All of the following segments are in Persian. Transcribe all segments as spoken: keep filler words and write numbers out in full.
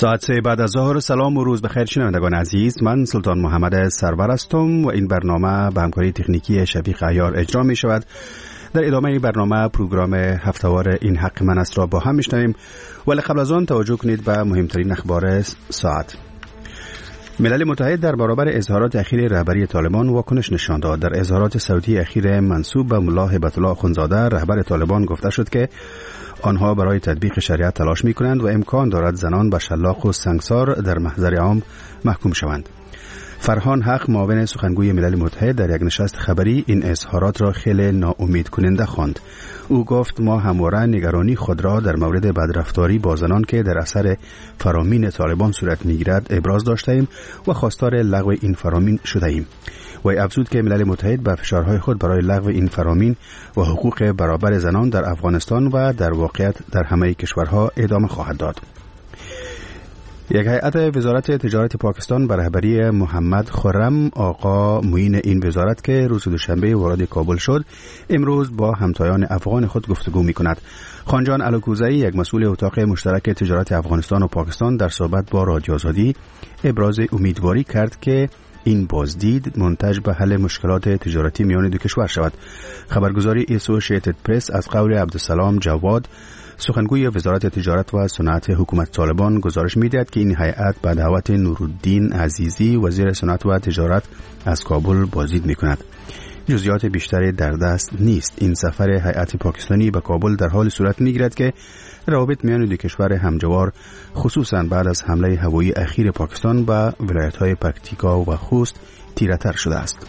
ساعت سه بعد از ظهر. سلام و روز بخیر شنوندگان عزیز، من سلطان محمد سرور هستم و این برنامه به همکاری تکنیکی شفیق عیار اجرا می شود. در ادامه این برنامه پروگرام هفته‌وار این حق من است را با هم میشنویم، ولی قبل از آن توجه کنید به مهمترین اخبار ساعت. ملل متحد در برابر اظهارات اخیر رهبری طالبان واکنش نشان داد. در اظهارات صوتی اخیر منسوب به ملا هیبت الله اخوندزاده رهبر طالبان گفته شد که آنها برای تطبیق شریعت تلاش می کنند و امکان دارد زنان به شلاق و سنگسار در محضر عام محکوم شوند. فرهان حق، معاون سخنگوی ملل متحد، در یک نشست خبری این اظهارات را خیلی ناامید کننده خواند. او گفت ما همواره نگرانی خود را در مورد بدرفتاری با زنان که در اثر فرامین طالبان صورت میگیرد ابراز داشتیم و خواستار لغو این فرامین شده ایم. و افزود که ملل متحد به فشارهای خود برای لغو این فرامین و حقوق برابر زنان در افغانستان و در واقعیت در همه کشورها ادامه خواهد داد. یک هیئت وزارت تجارت پاکستان به رهبری محمد خرم آقا معین این وزارت که روز دوشنبه وارد کابل شد، امروز با همتایان افغان خود گفتگو می کند. خانجان الوکوزایی، یک مسئول اتاق مشترک تجارت افغانستان و پاکستان، در صحبت با رادیو آزادی ابراز امیدواری کرد که این بازدید منتج به حل مشکلات تجارتی میان دو کشور شود. خبرگزاری اسوسییتد پرس از قول عبدالسلام جواد، سخنگوی وزارت تجارت و صنعت حکومت طالبان، گزارش می‌دهد که این هیئت به دعوت نورالدین عزیزی وزیر صنعت و تجارت از کابل بازدید می‌کند. جزئیات بیشتری در دست نیست. این سفر هیئت پاکستانی به کابل در حال صورت می‌گیرد که روابط میان دو کشور همجوار، خصوصاً بعد از حمله هوایی اخیر پاکستان به ولایت‌های پکتیکا و خوست، تیره‌تر شده است.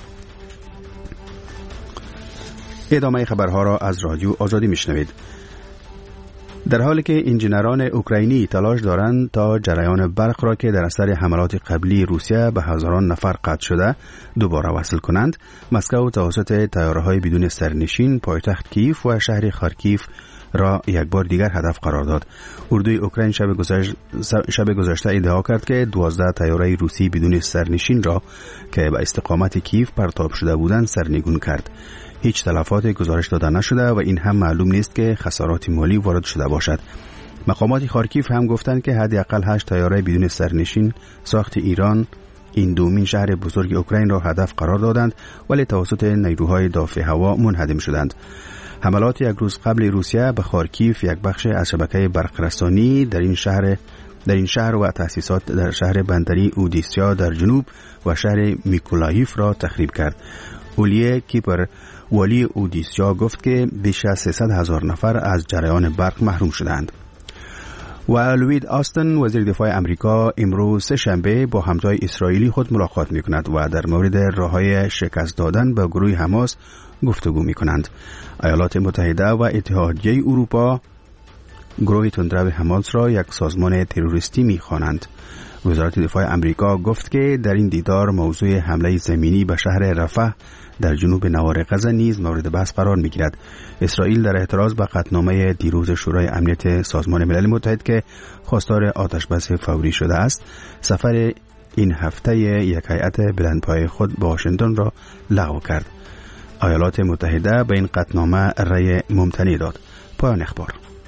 ادامه خبرها را از رادیو آزادی میشنوید. در حالی که انجینران اوکراینی تلاش دارند تا جریان برق را که در اثر حملات قبلی روسیه به هزاران نفر قطع شده دوباره وصل کنند، مسکو توسط طیاره‌های بدون سرنشین پایتخت کیف و شهر خارکیف را یک بار دیگر هدف قرار داد. اردوی اوکراین شب گذشته شب گذشته ادعا کرد که دوازده طیاره روسی بدون سرنشین را که به استقامت کیف پرتاب شده بودند سرنگون کرد. هیچ تلفات گزارش داده نشده و این هم معلوم نیست که خسارات مالی وارد شده باشد. مقامات خارکیف هم گفتند که حداقل هشت طیاره بدون سرنشین ساخت ایران این دومین شهر بزرگ اوکراین را هدف قرار دادند، ولی توسط نیروهای دافع هوا منهدم شدند. حملات یک روز قبل روسیه به خارکیف یک بخش از شبکه برقرسانی در این شهر در این شهر و تأسیسات در شهر بندری اودیسا در جنوب و شهر میکولایف را تخریب کرد. اولیه کیپر، والی اودیسا، گفت که بیش از سیصد هزار نفر از جریان برق محروم شدند. و لوید آستن، وزیر دفاع امریکا، امروز سه شنبه با همتای اسرائیلی خود ملاقات می کند و در مورد راه‌های شکست دادن به گروه حماس گفتگو می کنند. ایالات متحده و اتحادیه اروپا گروه تندرو حماس را یک سازمان تروریستی می خوانند. وزارت دفاع امریکا گفت که در این دیدار موضوع حمله زمینی به شهر رفح در جنوب نوار غزه نیز مورد بحث قرار می‌گیرد. اسرائیل در اعتراض به قطعنامه دیروز شورای امنیت سازمان ملل متحد که خواستار آتشبس فوری شده است، سفر این هفته یک هیئت بلندپایه خود به واشنگتن را لغو کرد. ایالات متحده به این قطعنامه رأی ممتنع داد. پایان اخبار.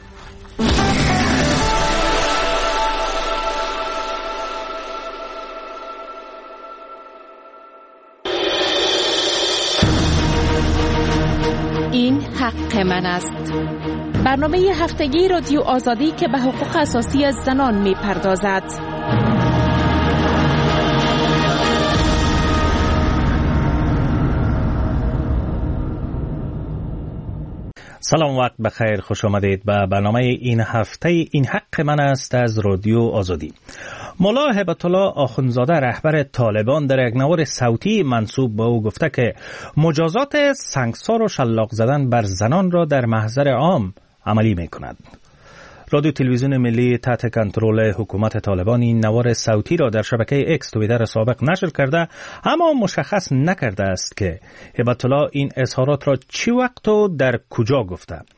این حق من است. برنامه هفتگی رادیو آزادی که به حقوق اساسی زنان می پردازد. سلام، وقت بخیر، خوش آمدید به برنامه این هفته این حق من است از رادیو آزادی. ملا هیبت الله اخوندزاده رهبر طالبان در یک نوار صوتی منسوب به او گفته که مجازات سنگسار و شلاق زدن بر زنان را در محضر عام عملی می کند. رادیو تلویزیون ملی تحت کنترل حکومت طالبان این نوار صوتی را در شبکه اکس توییتر سابق نشر کرده، اما مشخص نکرده است که هیبت الله این اظهارات را چی وقت و در کجا گفته.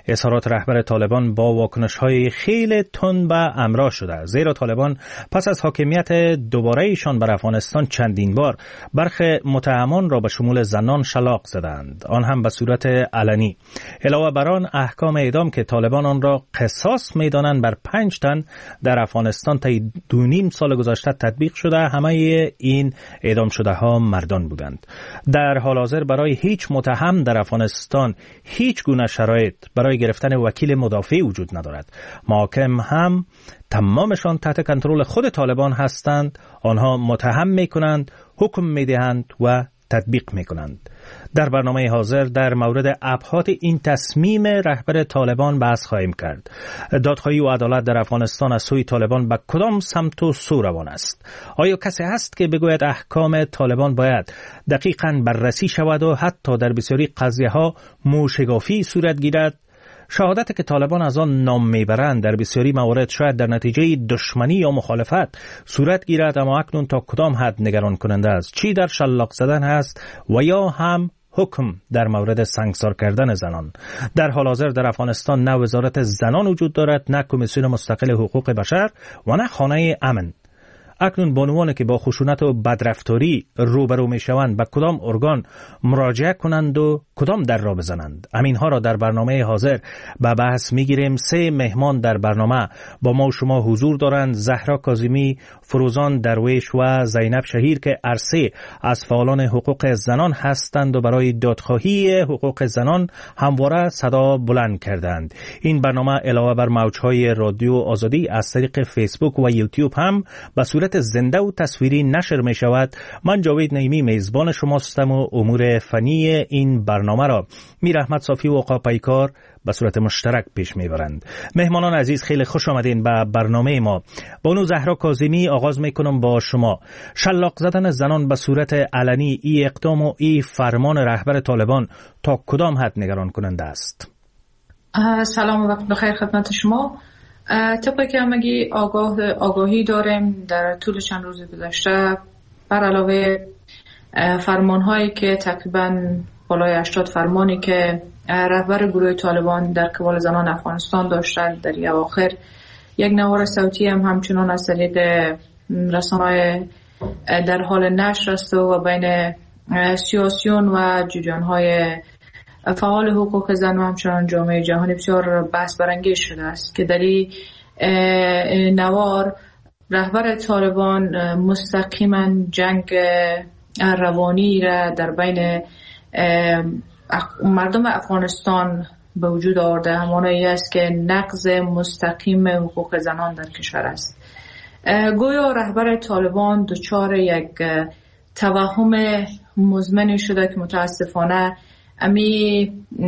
اظهارات رهبر طالبان با واکنش‌های خیلی تند و امرا شده، زیرا طالبان پس از حاکمیت دوباره ایشان بر افغانستان چندین بار برخی متهمان را به شمول زنان شلاق زدند، آن هم به صورت علنی. علاوه بر آن احکام اعدام که طالبان آن را قصاص می‌دانند بر پنج تن در افغانستان تا دو نیم سال گذشته تطبیق شده، همه این اعدام شده ها مردان بودند. در حال حاضر برای هیچ متهم در افغانستان هیچ گونه شرایط برای گرفتن وکیل مدافع وجود ندارد. محاکم هم تمامشان تحت کنترل خود طالبان هستند. آنها متهم میکنند، حکم میدهند و تطبیق میکنند. در برنامه حاضر در مورد ابعاد این تصمیم رهبر طالبان بحث خواهیم کرد. دادخواهی و عدالت در افغانستان از سوی طالبان به کدام سمت و سو روان است؟ آیا کسی هست که بگوید احکام طالبان باید دقیقاً بررسی شود و حتی در بسیاری قضیه ها موشگافی صورت گیرد؟ شهادت که طالبان از آن نام میبرند در بسیاری موارد شاید در نتیجه دشمنی یا مخالفت صورت گیرد، اما اکنون تا کدام حد نگران کننده است؟ چی در شلاق زدن است و یا هم حکم در مورد سنگسار کردن زنان؟ در حال حاضر در افغانستان نه وزارت زنان وجود دارد، نه کمیسیون مستقل حقوق بشر و نه خانه امن. اکنون بانوانی که با خشونت و بدرفتاری روبرو می شوند به کدام ارگان مراجعه کنند و کدام در را بزنند؟ همینها را در برنامه حاضر به بحث می گیریم. سه مهمان در برنامه با ما و شما حضور دارند: زهرا کاظمی، فروزان درویش و زینب شهیر که عرصه از فعالان حقوق زنان هستند و برای دادخواهی حقوق زنان همواره صدا بلند کردند. این برنامه علاوه بر موجهای رادیو آزادی از طریق فیسبوک و یوتیوب هم به صورت زنده و تصویری نشر می شود. من جاوید نعیمی میزبان شماستم و امور فنی این برنامه را میر احمد صافی و آقا پیکار به صورت مشترک پیش میبرند. مهمانان عزیز، خیلی خوش آمدین به برنامه ما. بانو زهرا کاظمی، آغاز میکنم با شما. شلاق زدن زنان به صورت علنی، ای اقدام و ای فرمان رهبر طالبان تا کدام حد نگران کننده است؟ سلام و وقت بخیر خدمت شما. طبقی که همگی آگاه آگاهی داریم در طول چند روز گذشته بر علاوه فرمانهایی که تقریبا بالای هشتاد فرمانی که رهبر گروه طالبان در قبال زنان افغانستان داشتند، در اواخر یک نوار صوتی هم همچنان از طریق رسانه‌های در حال نشر است و بین سیاسیون و جوجانهای فعال حقوق زن و همچنان جامعه جهانی بسیار بحث برانگیز شده است که در این نوار رهبر طالبان مستقیما جنگ روانی را در بین مردم افغانستان به وجود آورده، همانایی است که نقض مستقیم حقوق زنان در کشور است. گویا رهبر طالبان دچار یک توهم مزمن شده که متاسفانه امی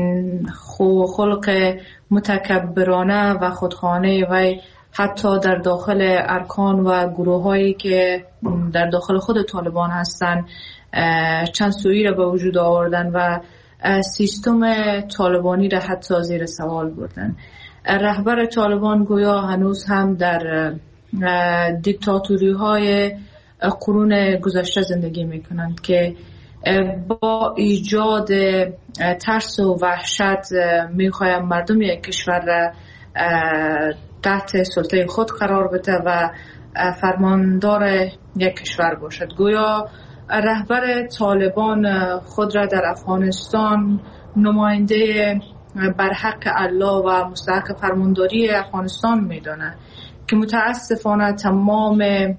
خلق متکبرانه و خودخانه و حتی در داخل ارکان و گروه هایی که در داخل خود طالبان هستند چند سویی را به وجود آوردن و سیستم طالبانی را حتی زیر سوال بردن. رهبر طالبان گویا هنوز هم در دیکتاتوری های قرون گذشته زندگی میکنند که با ایجاد ترس و وحشت میخواهند مردم یک کشور را تحت سلطه خود قرار بده و فرماندار یک کشور باشد. گویا رهبر طالبان خود را در افغانستان نماینده بر حق الله و مستحق فرمانداری افغانستان میداند که متاسفانه تمام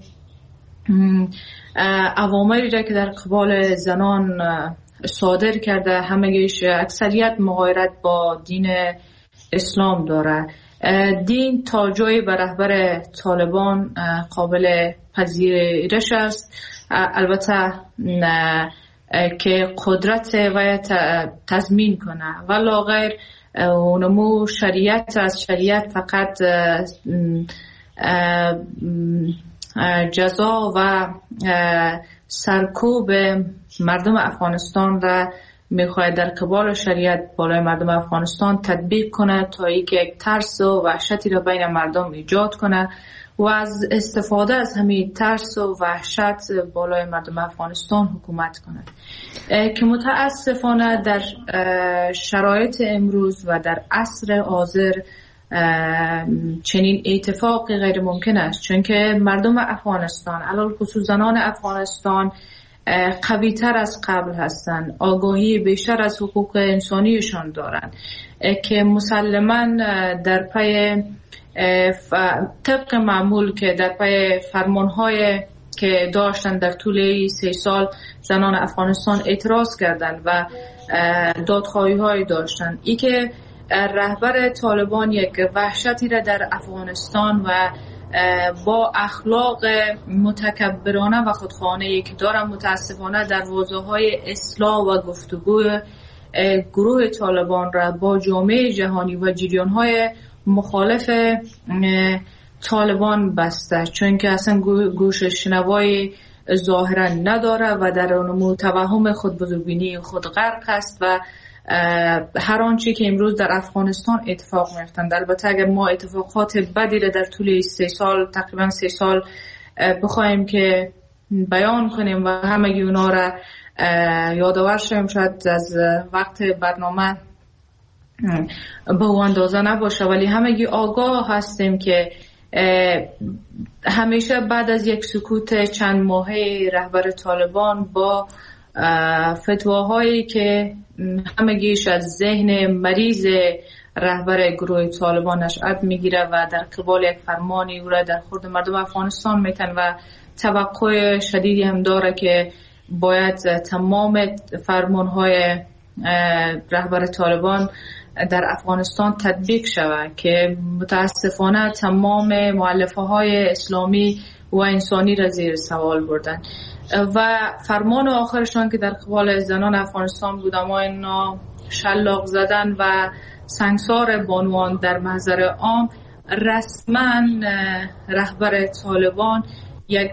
اوامری را که در قبال زنان صادر کرده همگیش اکثریت مغایرت با دین اسلام داره. دین تا جایی به رهبر طالبان قابل پذیرش است، البته که قدرت و تضمین کنه، ولی غیر اونمو شریعت از شریعت فقط جزا و سرکوب مردم افغانستان را میخواد در قبال شریعت بالای مردم افغانستان تطبیق کنه تا اینکه یک ترس و وحشتی را بین مردم ایجاد کنه و از استفاده از همین ترس و وحشت بالای مردم افغانستان حکومت کند که متاسفانه در شرایط امروز و در عصر حاضر چنین اتفاقی غیر ممکن است، چون که مردم افغانستان علل خصوص زنان افغانستان قوی تر از قبل هستند، آگاهی بیشتر از حقوق انسانیشان دارند که مسلماً در پی طبق معمول که در پی فرمانهای که داشتن در طول سه سال زنان افغانستان اعتراض کردند و دادخواهی های داشتن. ای که رهبر طالبان یک وحشتی را در افغانستان و با اخلاق متکبرانه و خودخواهانه‌ای که دارن متاسفانه در حوزه‌های اصلاح و گفتگو گروه طالبان را با جامعه جهانی و جریان‌های مخالف طالبان بسته، چون که اصلا گوش شنوای ظاهرا نداره و در اون توهم خود بزرگبینی خود غرق است و هر آنچه که امروز در افغانستان اتفاق میفتند. البته اگر ما اتفاقات بدی را در طول سه سال تقریبا سه سال بخوایم که بیان کنیم و همگی اونا را یادآور شویم، شاید از وقت برنامه به اون اندازه نباشه، ولی همگی آگاه هستیم که همیشه بعد از یک سکوت چند ماهه رهبر طالبان با فتواهایی که همگیش از ذهن مریض رهبر گروه طالبان نشأت میگیره و در قبال یک فرمانی او را در خورد مردم افغانستان میتن و توقع شدیدی هم داره که باید تمام فرمانهای رهبر طالبان در افغانستان تطبیق شود که متاسفانه تمام مؤلفه های اسلامی و انسانی را زیر سوال بردن و فرمان آخرشان که در قبال زنان افغانستان بود اما اینا شلاق زدن و سنگسار بانوان در محضر عام. رسما رهبر طالبان یک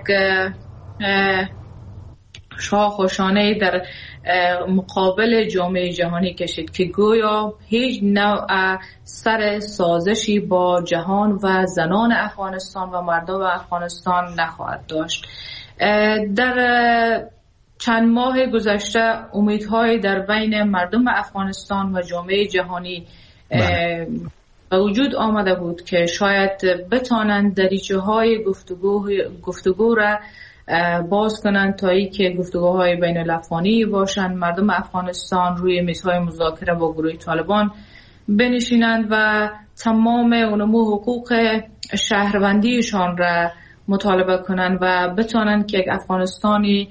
شاخ و شانه در مقابل جامعه جهانی کشید که گویا هیچ نوع سر سازشی با جهان و زنان افغانستان و مردم افغانستان نخواهد داشت. در چند ماه گذشته امیدهای در بین مردم افغانستان و جامعه جهانی به وجود آمده بود که شاید بتانند دریچه های گفتگو, گفتگو را باز کنند تا ای که گفتگوهای بین الافغانی باشند، مردم افغانستان روی میزهای مذاکره با گروه طالبان بنشینند و تمام اونمو حقوق شهروندیشان را مطالبه کنند و بتانند که یک افغانستانی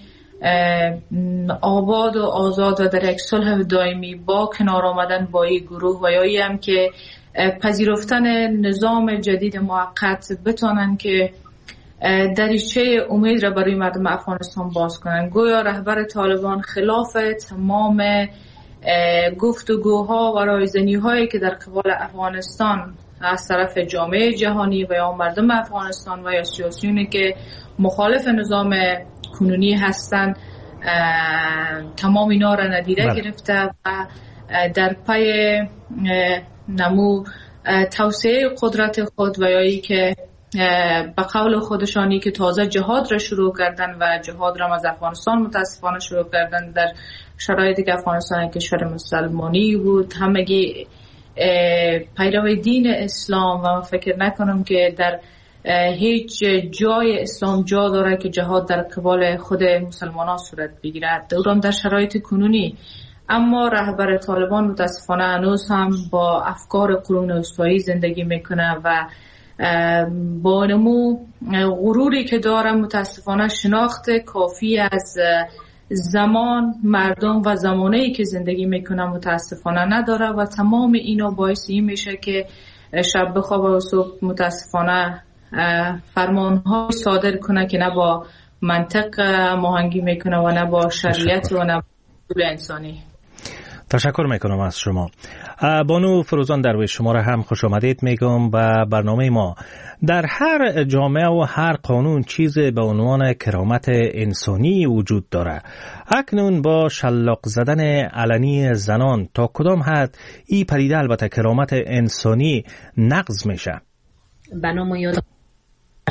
آباد و آزاد و در یک صلح دائمی با کنار آمدن با این گروه و یا ای هم که پذیرفتن نظام جدید موقت بتانند که دریچه امید را برای مردم افغانستان باز کنند. گویا رهبر طالبان خلاف تمام گفتگوها و رایزنی هایی که در قبال افغانستان از طرف جامعه جهانی و یا مردم افغانستان و یا سیاسیونی که مخالف نظام کنونی هستند تمام اینا را ندیده بله. گرفته و در پی نمو توسعه قدرت خود و یایی که به قول خودشانی که تازه جهاد را شروع کردن و جهاد را از افغانستان متاسفانه شروع کردن در شرایطی که افغانستان کشور مسلمانی بود، همگی پیرو دین اسلام و فکر نکنم که در هیچ جای اسلام جا داره که جهاد در قبال خود مسلمانان صورت بگیرد، دورم در شرایط کنونی. اما رهبر طالبان متاسفانه هنوز هم با افکار قرون وسطایی زندگی میکنه و با نمو غروری که داره متاسفانه شناخت کافی از زمان، مردم و زمانه‌ای که زندگی میکنه متاسفانه نداره و تمام اینا باعث این میشه که شب بخوابه و صبح متاسفانه فرمان‌ها صادر کنه که نه با منطق ماهنگی میکنه و نه با شریعت و نه با اصول انسانی. تشکر میکنم از شما. بانو فروزان درویش، شما را هم خوش آمدید میگم به برنامه ما. در هر جامعه و هر قانون چیز به عنوان کرامت انسانی وجود داره. اکنون با شلاق زدن علنی زنان تا کدام حد این پدیده البته کرامت انسانی نقض میشه؟ بنامو یاد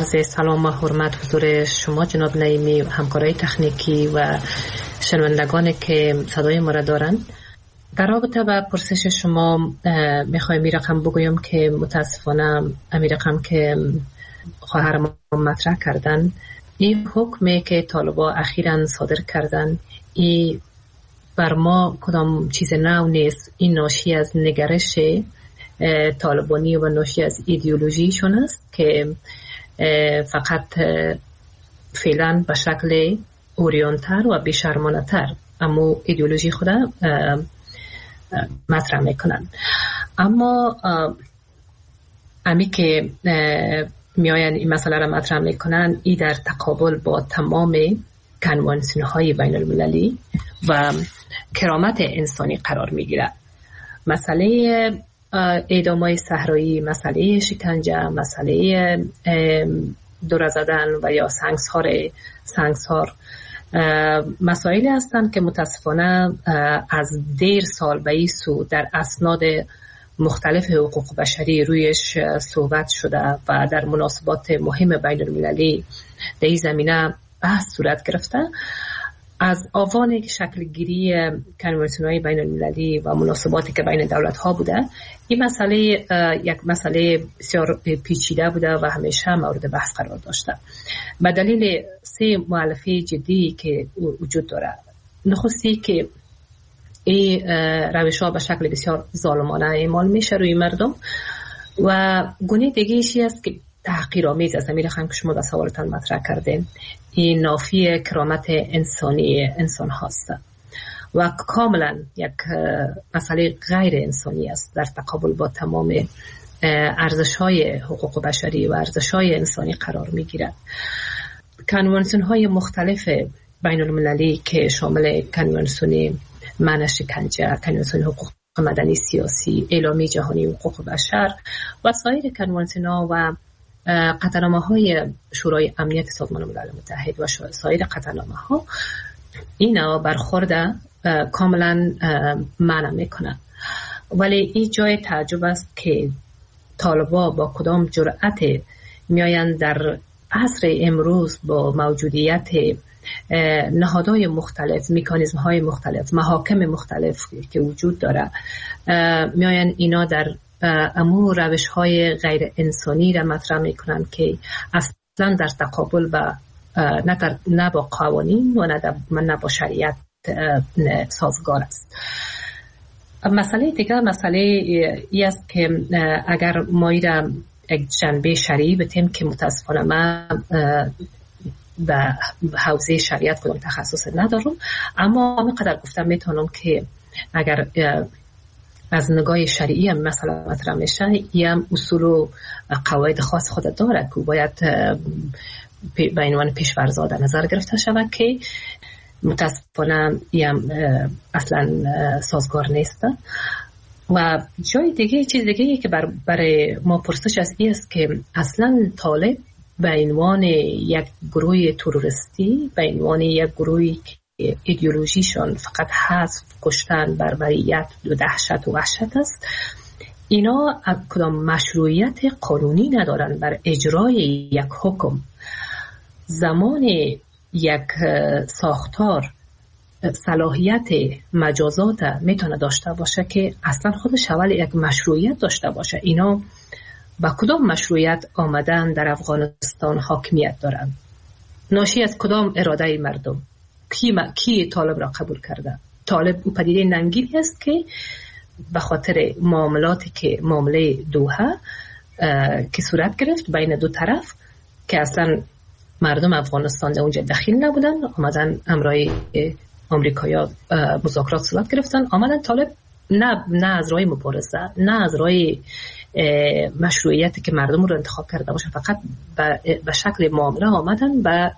عرض سلام و حرمت حضور شما جناب نعیمی و همکارای تکنیکی و شنوندگانی که صدای ما را دارن. در رابطه با پرسش شما میخوایم این رقم بگویم که متاسفانه این رقم که خواهر ما مطرح کردن، این حکمی که طالبا اخیراً صادر کردن این بر ما کدام چیز نو نیست. این ناشی از نگرش طالبانی و ناشی از ایدئولوژیشون است که فقط فعلا به شکل اوریانتر و بیشرمانه تر اما ایدئولوژی خود مطرح میکنن. اما امی که میاین این مسئله را مطرح میکنن، ای در تقابل با تمام کنوانسیون های بین المللی و کرامت انسانی قرار میگیرد. مسئله اعدامای صحرایی، مسئله شکنجه، مسئله دور زدن و یا سنگسار سنگسار مسائلی هستند که متاسفانه از دیر سال به این سو در اسناد مختلف حقوق بشری رویش صحبت شده و در مناسبات مهم بین المللی در این زمینه بحث صورت گرفته. از آوان شکل گیری کنوانسیون‌های بین المللی و مناسباتی که بین دولت ها بوده، این مسئله یک مسئله بسیار پیچیده بوده و همیشه مورد بحث قرار داشته به دلیل سه مؤلفه جدی که وجود داره. نخستی که این روش ها به شکل بسیار ظالمانه اعمال میشه روی مردم و گونه دیگه ایشی است که تحقیرآمیز است. امیر خان که شما در سوالتان مطرح کردین، این نافی کرامت انسانی انسان هاست و کاملا یک مسئله غیر انسانی است در تقابل با تمام ارزش های حقوق بشری و ارزش های انسانی قرار می گیرد. کنوانسیون های مختلف بین المللی که شامل کنوانسیون منع شکنجه، کنوانسیون حقوق مدنی سیاسی، اعلامیه جهانی حقوق بشر و سایر کنوانسیون ها و قطعنامه های شورای امنیت سازمان ملل متحد و سایر قطعنامه ها اینا برخورده کاملا منع میکنه. ولی این جای تعجب است که طالبا با کدام جرأت میآیند در عصر امروز با موجودیت نهادهای مختلف، مکانیزم های مختلف، محاکم مختلف که وجود داره، میآیند اینا در امور روش های غیر انسانی را مطرح میکنن که اصلا در تقابل با نه, در نه با قوانین و نه با شریعت سازگار است. مسئله دیگه مسئله ای است که اگر ما ای را یک جنبه شرعی بتیم که متاسفانه من به حوزه شریعت کدام تخصص ندارم، اما همینقدر گفتم میتونم که اگر از نگاه شرعی هم مثلا مطرح میشه، این هم اصول و قواعد خاص خود داره که باید به عنوان پیش‌فرض در نظر گرفته شود که متاسفانه این هم اصلا سازگار نیست. و جای دیگه چیز دیگه که بر برای ما پرسش از این است که اصلا طالب به عنوان یک گروه تروریستی، به عنوان یک گروهی که ایدئولوژیشون فقط حذف، کشتن، بربریت و دهشت و وحشت است، اینا کدام مشروعیت قانونی ندارن بر اجرای یک حکم. زمان یک ساختار صلاحیت مجازات میتونه داشته باشه که اصلا خودش اول یک مشروعیت داشته باشه. اینا با کدام مشروعیت آمدن در افغانستان حاکمیت دارن؟ ناشی از کدام اراده مردم؟ کی, ما... کی طالب را قبول کرده؟ طالب او پدیده ننگیری است که به خاطر معاملاتی که معامله دوحه که صورت گرفت بین دو طرف که اصلا مردم افغانستان در اونجا دخیل نبودن، آمدن امرای آمریکایا مذاکرات صورت گرفتن، آمدن طالب نه نه از راه مبارزه، نه از راه مشروعیتی که مردم رو انتخاب کرده باشن، فقط به شکل معامله آمدن به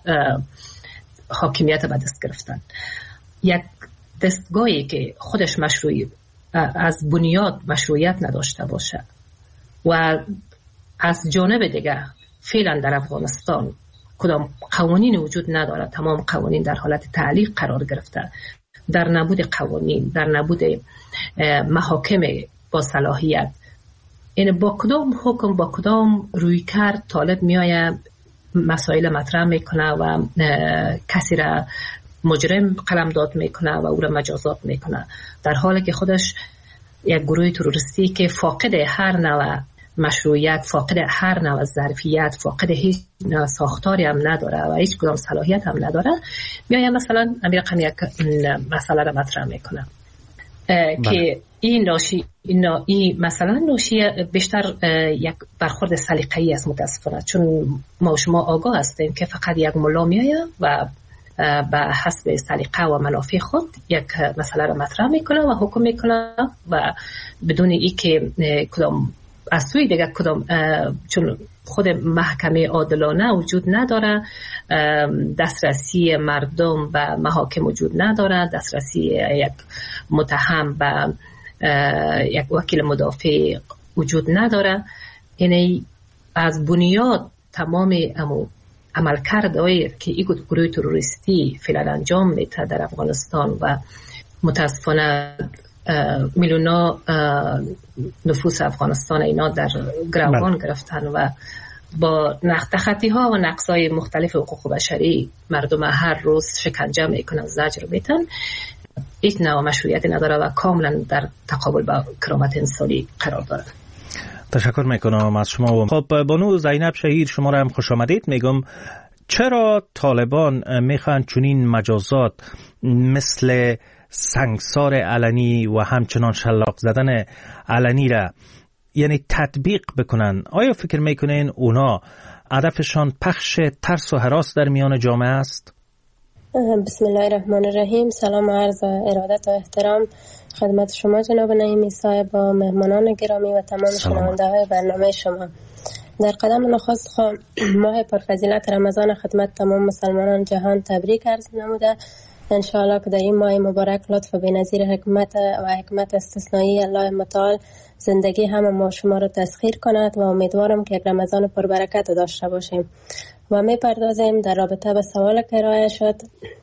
حاکمیت به دست گرفتن. یک دستگاهی که خودش مشروعی از بنیاد مشروعیت نداشته باشه و از جانب دیگه فعلا در افغانستان کدام قوانین وجود نداره، تمام قوانین در حالت تعلیق قرار گرفته، در نبود قوانین، در نبود محاکم با صلاحیت، این با کدام حکم، با کدام روی کرد طالب میآید مسائل مطرح میکنه و کسی را مجرم قلمداد میکنه و او را مجازات میکنه، در حالی که خودش یک گروه تروریستی که فاقد هر نوع مشروعیت، فاقد هر نوع ظرفیت، فاقد هیچ ساختاری هم نداره و هیچ کدام صلاحیت هم نداره، میایم مثلا امیر یک مسئله را مطرح میکنه که این ناشی این, این مثلا ناشی بیشتر یک برخورد سلیقه‌ای است متاسفانه، چون ما شما آگاه هستیم که فقط یک ملا میآید و به حسب سلیقه و منافع خود یک مسئله را مطرح میکنه و حکم میکنه و بدون ای که کدام از سوی دیگر کدام، چون خود محکمه عادلانه وجود نداره، دسترسی مردم و محاکم وجود نداره، دسترسی یک متهم و یک وکیل مدافع وجود نداره، یعنی از بنیاد تمام امو عمل کرده که این گروه تروریستی فعلا انجام میده در افغانستان و متاسفانه میلیونا نفوس افغانستان اینا در گروگان گرفتن و با تخطی ها و نقصای مختلف حقوق بشری مردم هر روز شکنجه میکنن، زجر میتن، هیچ نوع مشروعیت نداره و کاملا در تقابل با کرامت انسانی قرار داره. تشکر میکنم از شما. خب بانو زینب شهیر، شما را هم خوش آمدید. میگم چرا طالبان میخوان چنین مجازات مثل سنگسار علنی و همچنان شلاق زدن علنی را یعنی تطبیق بکنن؟ آیا فکر میکنین اونا هدفشان پخش ترس و هراس در میان جامعه است؟ بسم الله الرحمن الرحیم. سلام و عرض ارادت و احترام خدمت شما جناب نعیمی صاحب و مهمانان گرامی و تمام شنونده های برنامه شما. در قدم نخست خواهم ماه پرفضیلت رمضان خدمت تمام مسلمانان جهان تبریک عرض نموده. انشاءالله که در این ماه مبارک لطف بی‌نظیر حکمت و حکمت استثنایی الله متعال زندگی همه ما شما رو تسخیر کند و امیدوارم که یک رمضان پربرکت داشته باشیم. و می پردازیم در رابطه به سوال که ارائه شد.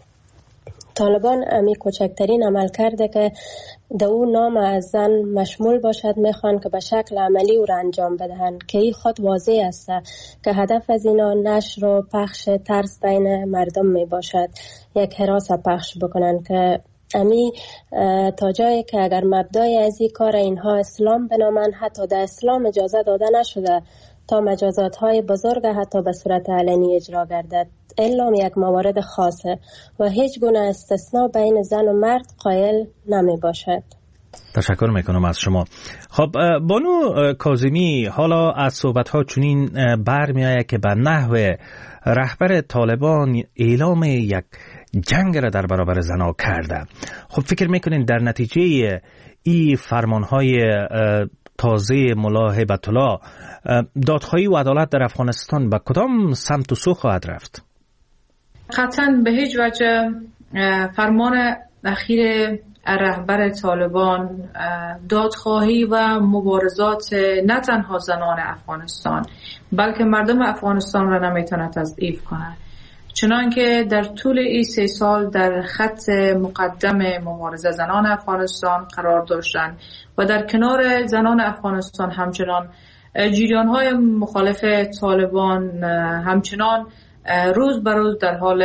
طالبان امی کوچکترین عمل کرده که در او نام از زن مشمول باشد میخوان که به شکل عملی او را انجام بدهند که این خود واضح است که هدف از اینا نشر و پخش ترس بین مردم می باشد، یک هراس پخش بکنن که امی تا جایی که اگر مبدای از این کار اینها اسلام بنامن، حتی در اسلام اجازه داده نشده تا مجازات های بزرگ حتی به صورت علنی اجرا گردد، الا یک موارد خاصه و هیچ گونه استثناء بین زن و مرد قائل نمی باشد. تشکر میکنم از شما. خب بانو کاظمی، حالا از صحبت ها چنین برمی آید که به نحو رهبر طالبان اعلام یک جنگ را در برابر زنا کرده. خب فکر میکنین در نتیجه این فرمان های تازه ملا هیبت الله دادخواهی و عدالت در افغانستان به کدام سمت و سو خواهد رفت؟ قطعا به هیچ وجه فرمان اخیر رهبر طالبان دادخواهی و مبارزات نه تنها زنان افغانستان بلکه مردم افغانستان را نمیتونه تضعیف کنه، چنانکه در طول این سه سال در خط مقدم مبارزه زنان افغانستان قرار داشتند و در کنار زنان افغانستان همچنان جریان‌های مخالف طالبان همچنان روز به روز در حال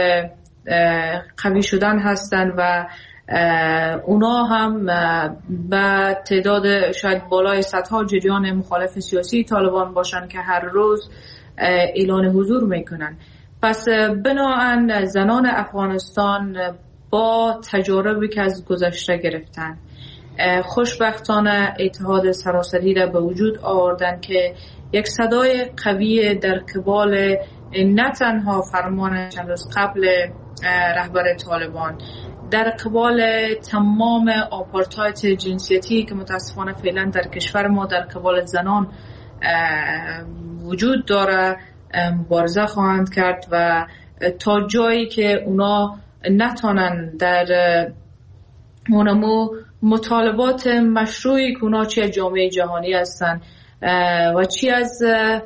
قوی شدن هستند و اونا هم به تعداد شاید بالای صدها جریان مخالف سیاسی طالبان باشند که هر روز اعلان حضور میکنن. پس بناهن زنان افغانستان با تجاربی که از گذشته گرفتن خوشبختانه اتحاد سراسری را به وجود آوردن که یک صدای قوی در قبال نه تنها فرمان چند روز قبل رهبر طالبان، در قبال تمام آپارتایت جنسیتی که متاسفانه فعلا در کشور ما در قبال زنان وجود داره مبارزه خواهند کرد و تا جایی که اونا نتونن در اونمو مطالبات مشروعی که اونا چی از جامعه جهانی هستن و چی از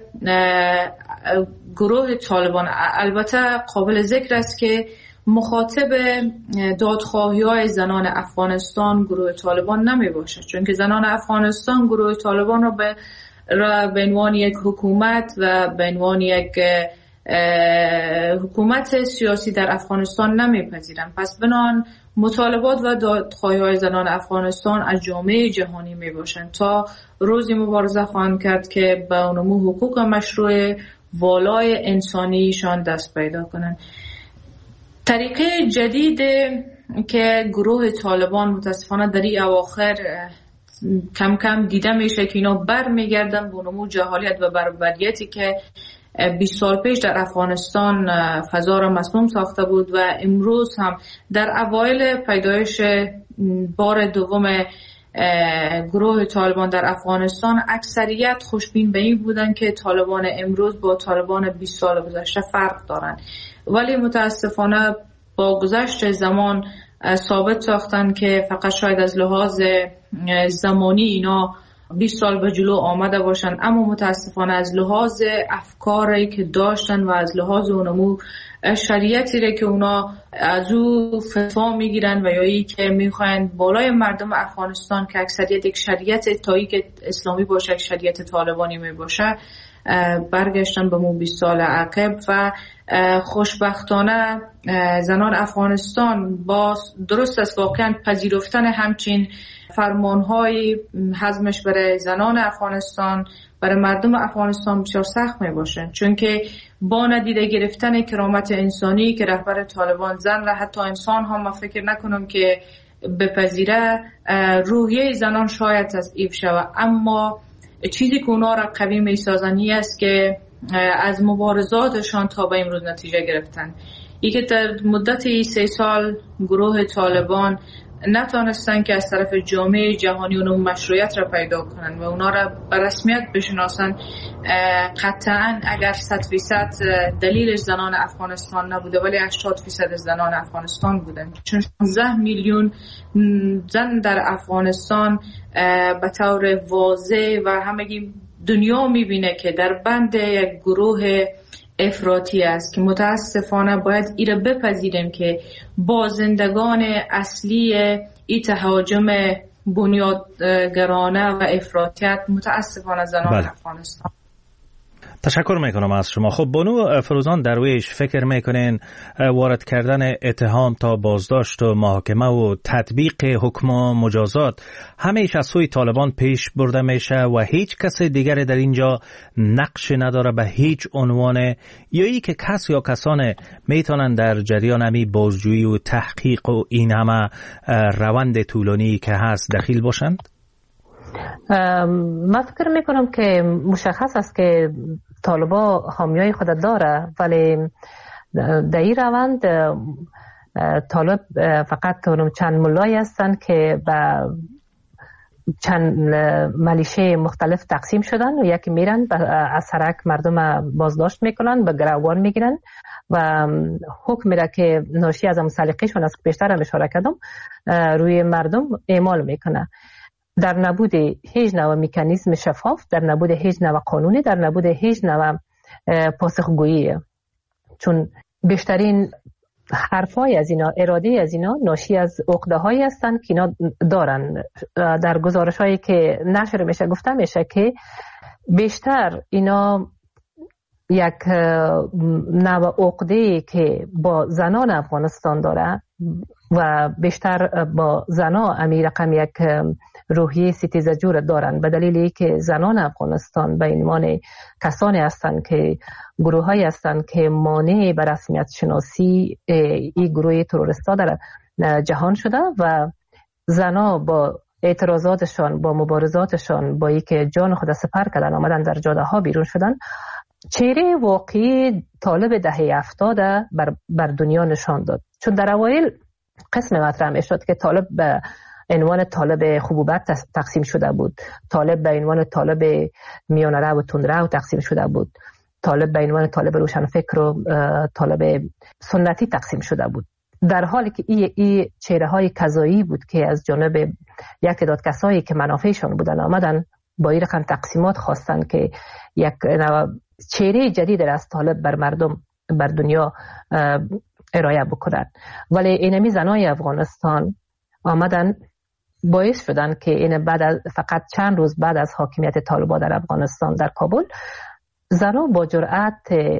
گروه طالبان، البته قابل ذکر است که مخاطب دادخواهی های زنان افغانستان گروه طالبان نمی باشد، چون که زنان افغانستان گروه طالبان را به را به عنوان یک حکومت و به عنوان یک حکومت سیاسی در افغانستان نمیپذیرند. پس بنان مطالبات و دادخواهی‌های زنان افغانستان از جامعه جهانی میباشند تا روزی مبارزه خواهند کرد که به نمو حقوق مشروع والای انسانیشان دست پیدا کنند. طریقه جدید که گروه طالبان متاسفانه در این اواخر کم کم دیده میشه که اینا بر میگردن به نمو جهالیت و بربریتی که بیست سال پیش در افغانستان فضا را مسموم ساخته بود و امروز هم در اوایل پیدایش بار دوم گروه طالبان در افغانستان اکثریت خوشبین به این بودن که طالبان امروز با طالبان بیست سال گذشته فرق دارن، ولی متاسفانه با گذشت زمان ثابت ساختن که فقط شاید از لحاظ زمانی اینا بیست سال به جلو آمده باشن، اما متاسفانه از لحاظ افکاری که داشتن و از لحاظ اونمو شریعتی را که اونا از او فتوا میگیرن و یا ای که میخواین بالای مردم افغانستان که اکثریت یک شریعت تایی که اسلامی باشه، یک شریعت طالبانی میباشه، برگشتن به مو بیست سال عقب. و خوشبختانه زنان افغانستان با درست است واقعا پذیرفتن همچین فرمانهای حزمش برای زنان افغانستان، برای مردم افغانستان بسیار سخت می باشه، چون که با ندیده گرفتن کرامت انسانی که رهبر طالبان زن و حتی انسان هم ما فکر نکنم که بپذیره، روحیه زنان شاید تضعیف شود، اما چیزی که اونا را قوی می سازنی است که از مبارزاتشان تا به امروز نتیجه گرفتن. ای که در مدت سه سال گروه طالبان نتونستن که از طرف جامعه جهانی اون مشروعیت را پیدا کنن و اونا را به رسمیت بشناسن. قطعا اگر صد فیصد دلیلش زنان افغانستان نبوده ولی هشتاد فیصد زنان افغانستان بودن، چون شانزده میلیون زن در افغانستان به طور واضح و همگی دنیا میبینه که در بند یک گروه افراطی است که متاسفانه باید ایره بپذیریم که بازندگان اصلی ای تهاجم بنیادگرانه و افراطیت متاسفانه زنان بله. افغانستان. تشکر میکنم از شما. خب بانو فروزان درویش، فکر میکنین وارد کردن اتهام تا بازداشت و محاکمه و تطبیق حکم و مجازات همیشه از سوی طالبان پیش برده میشه و هیچ کس دیگر در اینجا نقش نداره به هیچ عنوان، یا ای که کس یا کسان میتونن در جریان همی بازجویی و تحقیق و این همه روند طولانی که هست دخیل باشند؟ من فکر میکنم که مشخص است که طالبا حامیای خود داره، ولی در این روند طالب فقط چند ملایی هستند که به چند ملیشه مختلف تقسیم شدن و یکی میرن از سرک مردم بازداشت میکنن، به گروگان میگیرن و حکم میره که ناشی از مسلقیشون است که بیشتر هم اشاره کردم روی مردم اعمال میکنه. در نبود هیچ نوع مکانیزم شفاف، در نبود هیچ نوع قانونی، در نبود هیچ نوع پاسخگویی، چون بیشترین حرفای از اینا، اراده از اینا ناشی از عقده هایی هستن که اینا دارن. در گزارش هایی که نشر میشه گفته میشه که بیشتر اینا یک نوع عقده که با زنان افغانستان داره و بیشتر با زنان امی رقم یک روحیه ستیزه جور دارن، به دلیلی که زنان افغانستان به عنوان کسانی هستند که گروه هایی هستند که مانع به رسمیت شناسی این گروه تروریستا در جهان شده و زنها با اعتراضاتشان، با مبارزاتشان، با ای که جان خود سپر کردن آمدن در جاده ها بیرون شدن، چهره واقعی طالب دهه هفتاد بر, بر دنیا نشان داد. چون در اوایل قسم مطرح می شد که طالب به عنوان طالب حبوبات تقسیم شده بود، طالب به عنوان طالب میانه رو و تندرو تقسیم شده بود، طالب به عنوان طالب روشنفکر و طالب سنتی تقسیم شده بود، در حالی که این ای چهره های کذایی بود که از جانب یک تعداد کسایی که منافعشان بودن آمدن با این رقم تقسیمات خواستن که یک چهره جدید از طالب بر مردم بر دنیا ارائه بکنن. ولی اینمی زنای افغانستان آمدن باعث شدن که این بعد از فقط چند روز بعد از حاکمیت طالبان در افغانستان در کابل، زنان با جرأت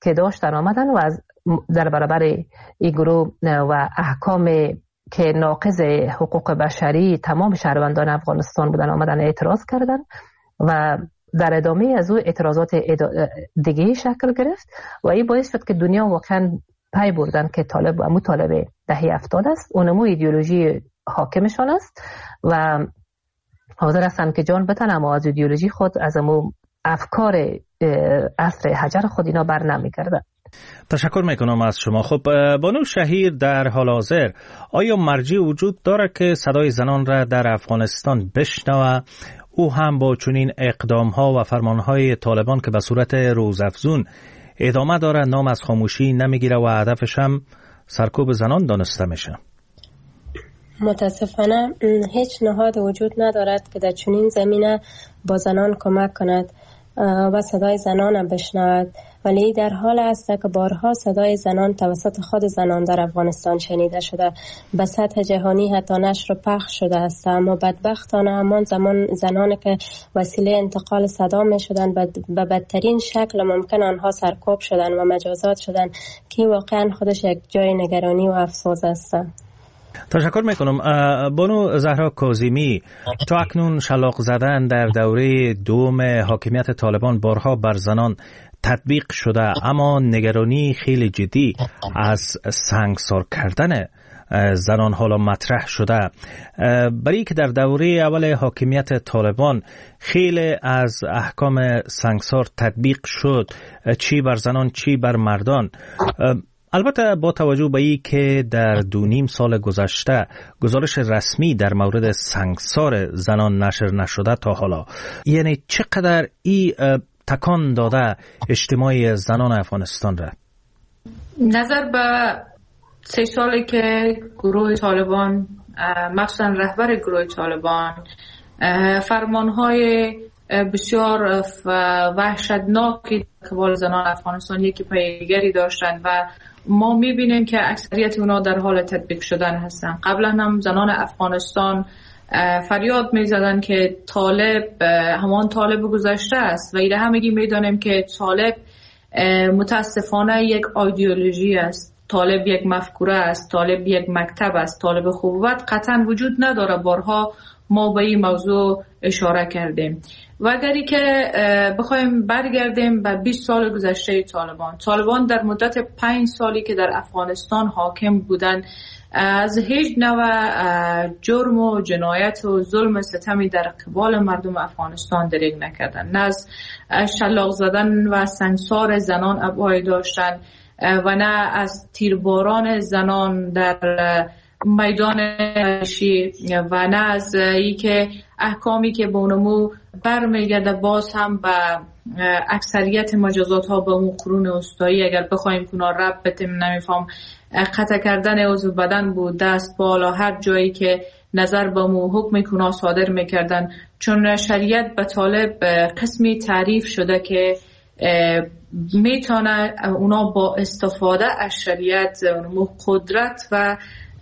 که داشتن آمدن و از در برابر این گروه و احکام که ناقض حقوق بشری تمام شهروندان افغانستان بودن آمدن اعتراض کردن و در ادامه از او اعتراضات دیگه شکل گرفت و این باعث شد که دنیا واقعا پی بردن که طالب و مطالبه دهه هفتاد است، اونمو ایدئولوژی حاکمشان است و حاضر هستن که جان بتن اما از ایدئولوژی خود از امو افکار عصر حجر خود اینا بر نمیگردن. تشکر میکنم از شما. خب بانو شهیر، در حال حاضر آیا مرجع وجود داره که صدای زنان را در افغانستان بشنوه؟ او هم با چنین اقدام ها و فرمان های طالبان که به صورت روزافزون ادامه داره نام از خاموشی نمیگیره و هدفش هم سرکوب زنان دانسته میشه؟ متاسفانه هیچ نهاد وجود ندارد که در چنین زمینه با زنان کمک کند و صدای زنان بشنود، ولی در حال است که بارها صدای زنان توسط خود زنان در افغانستان شنیده شده، به سطح جهانی حتی نشر و پخش شده است. اما بدبختانه همان زمان زنانی که وسیله انتقال صدا می شدن به بدترین شکل ممکن آنها سرکوب شدن و مجازات شدن که واقعا خودش یک جای نگرانی و افسوس است. تشکر میکنم. بانو زهرا کاظمی، تا اکنون شلاق زدن در دوره دوم حاکمیت طالبان بارها بر زنان تطبیق شده، اما نگرانی خیلی جدی از سنگسار کردن زنان حالا مطرح شده. برای که در دوره اول حاکمیت طالبان خیلی از احکام سنگسار تطبیق شد، چی بر زنان چی بر مردان. البته با توجه به این که در دو نیم سال گذشته گزارش رسمی در مورد سنگسار زنان نشر نشده تا حالا، یعنی چقدر این تکان داده اجتماعی زنان افغانستان را؟ نظر به سه سالی که گروه طالبان، مخصوصا رهبر گروه طالبان، فرمانهای بسیار وحشتناکی که بال زنان افغانستان یکی پی دیگری داشتند و ما میبینیم که اکثریت اونا در حال تطبیق شدن هستن. قبلا هم زنان افغانستان فریاد میزدن که طالب همان طالب گذشته است و ایره همگی میدانیم که طالب متاسفانه یک ایدئولوژی است، طالب یک مفکوره است، طالب یک مکتب است، طالب خوبوت قطعا وجود نداره. بارها ما به این موضوع اشاره کردیم و اگری که بخوایم برگردیم به بیست سال گذشته طالبان، طالبان در مدت پنج سالی که در افغانستان حاکم بودن از هیچ نوع جرم و جنایت و ظلم و ستمی در قبال مردم افغانستان دریغ نکردن. نه از شلاق زدن و سنگسار زنان ابایی داشتن و نه از تیرباران زنان در میدان شی و نه از ای که احکامی که به اونمو برمیگرده باز هم به اکثریت مجازات ها به اون قرون اوستایی، اگر بخوایم کنا رب بتیم نمیفهم قطع کردن عضو بدن بود، دست بالا هر جایی که نظر به مو حکم کنا صادر میکردن، چون شریعت به طالب قسمی تعریف شده که میتونه اونا با استفاده از شریعت قدرت و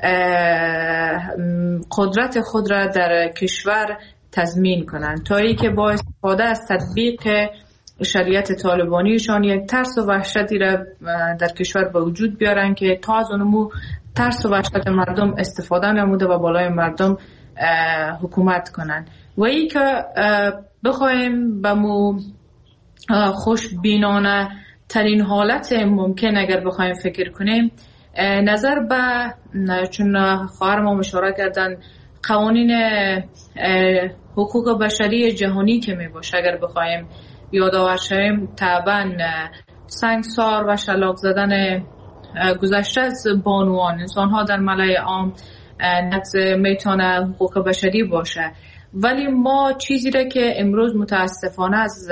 قدرت خود را در کشور تضمین کنند، تا ای که با استفاده از تطبیق شریعت طالبانیشان یک ترس و وحشتی را در کشور به وجود بیارن که تا از اونمو ترس و وحشت مردم استفاده نموده و بالای مردم حکومت کنن. و ای که بخوایم به مو خوشبینانه ترین حالت ممکن اگر بخوایم فکر کنیم، نظر به چون خواهر ما اشاره کردن قوانین حقوق بشری جهانی که می باشه، اگر بخوایم یادآور شویم طبعا سنگسار و شلاق زدن گذشته از بانوان انسان ها در ملأ عام نقض میتونه حقوق بشری باشه، ولی ما چیزی را که امروز متاسفانه از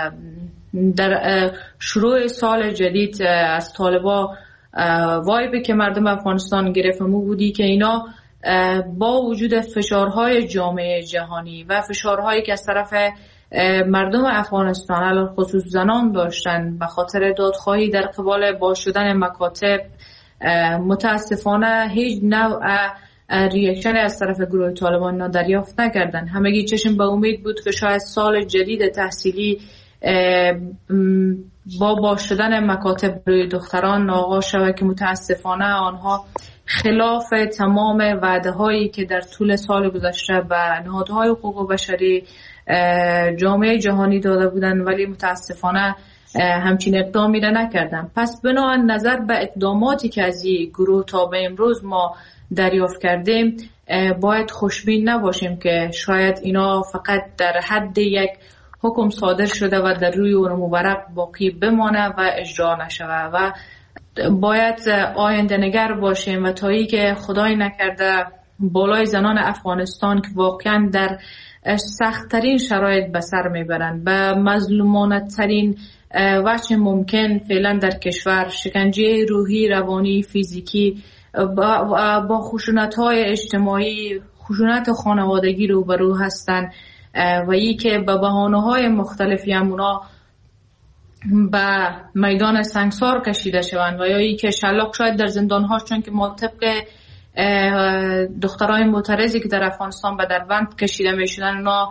در شروع سال جدید از طالبا وایبی که مردم افغانستان گرفتمو بودی که اینا با وجود فشارهای جامعه جهانی و فشارهایی که از طرف مردم افغانستان علاوه خصوص زنان داشتن به خاطر دادخواهی در قبال باز شدن مکاتب، متاسفانه هیچ نوع ریاکشن از طرف گروه طالبان دریافت نکردن. همگی چشم به امید بود که شاید سال جدید تحصیلی با باز شدن مکاتب روی دختران ناآغاز شود که متاسفانه آنها خلاف تمام وعده هایی که در طول سال گذشته به نهادهای حقوق بشری جامعه جهانی داده بودند، ولی متاسفانه همچین اقدامی را نکردن. پس بنابراین نظر به اقداماتی که از این گروه تا به امروز ما دریافت کردیم باید خوشبین نباشیم که شاید اینا فقط در حد یک حکم صادر شده و در روی اون مبرق باقی بمانه و اجرا نشوه و باید آینده نگر باشیم و تا ای که خدای نکرده بالای زنان افغانستان که واقعا در سخت‌ترین شرایط به سر میبرند، به مظلومانه ترین وجه ممکن فعلا در کشور شکنجه روحی، روانی، فیزیکی با خشونت‌های اجتماعی، خشونت خانوادگی روبرو هستند و ای که به بهانه‌های مختلفی همونا به میدان سنگسار کشیده شوند و یا ای که شلاق شاید در زندان‌هاش، چون که ما طبق دخترای معترضی که در افغانستان به دربند کشیده میشدن اونا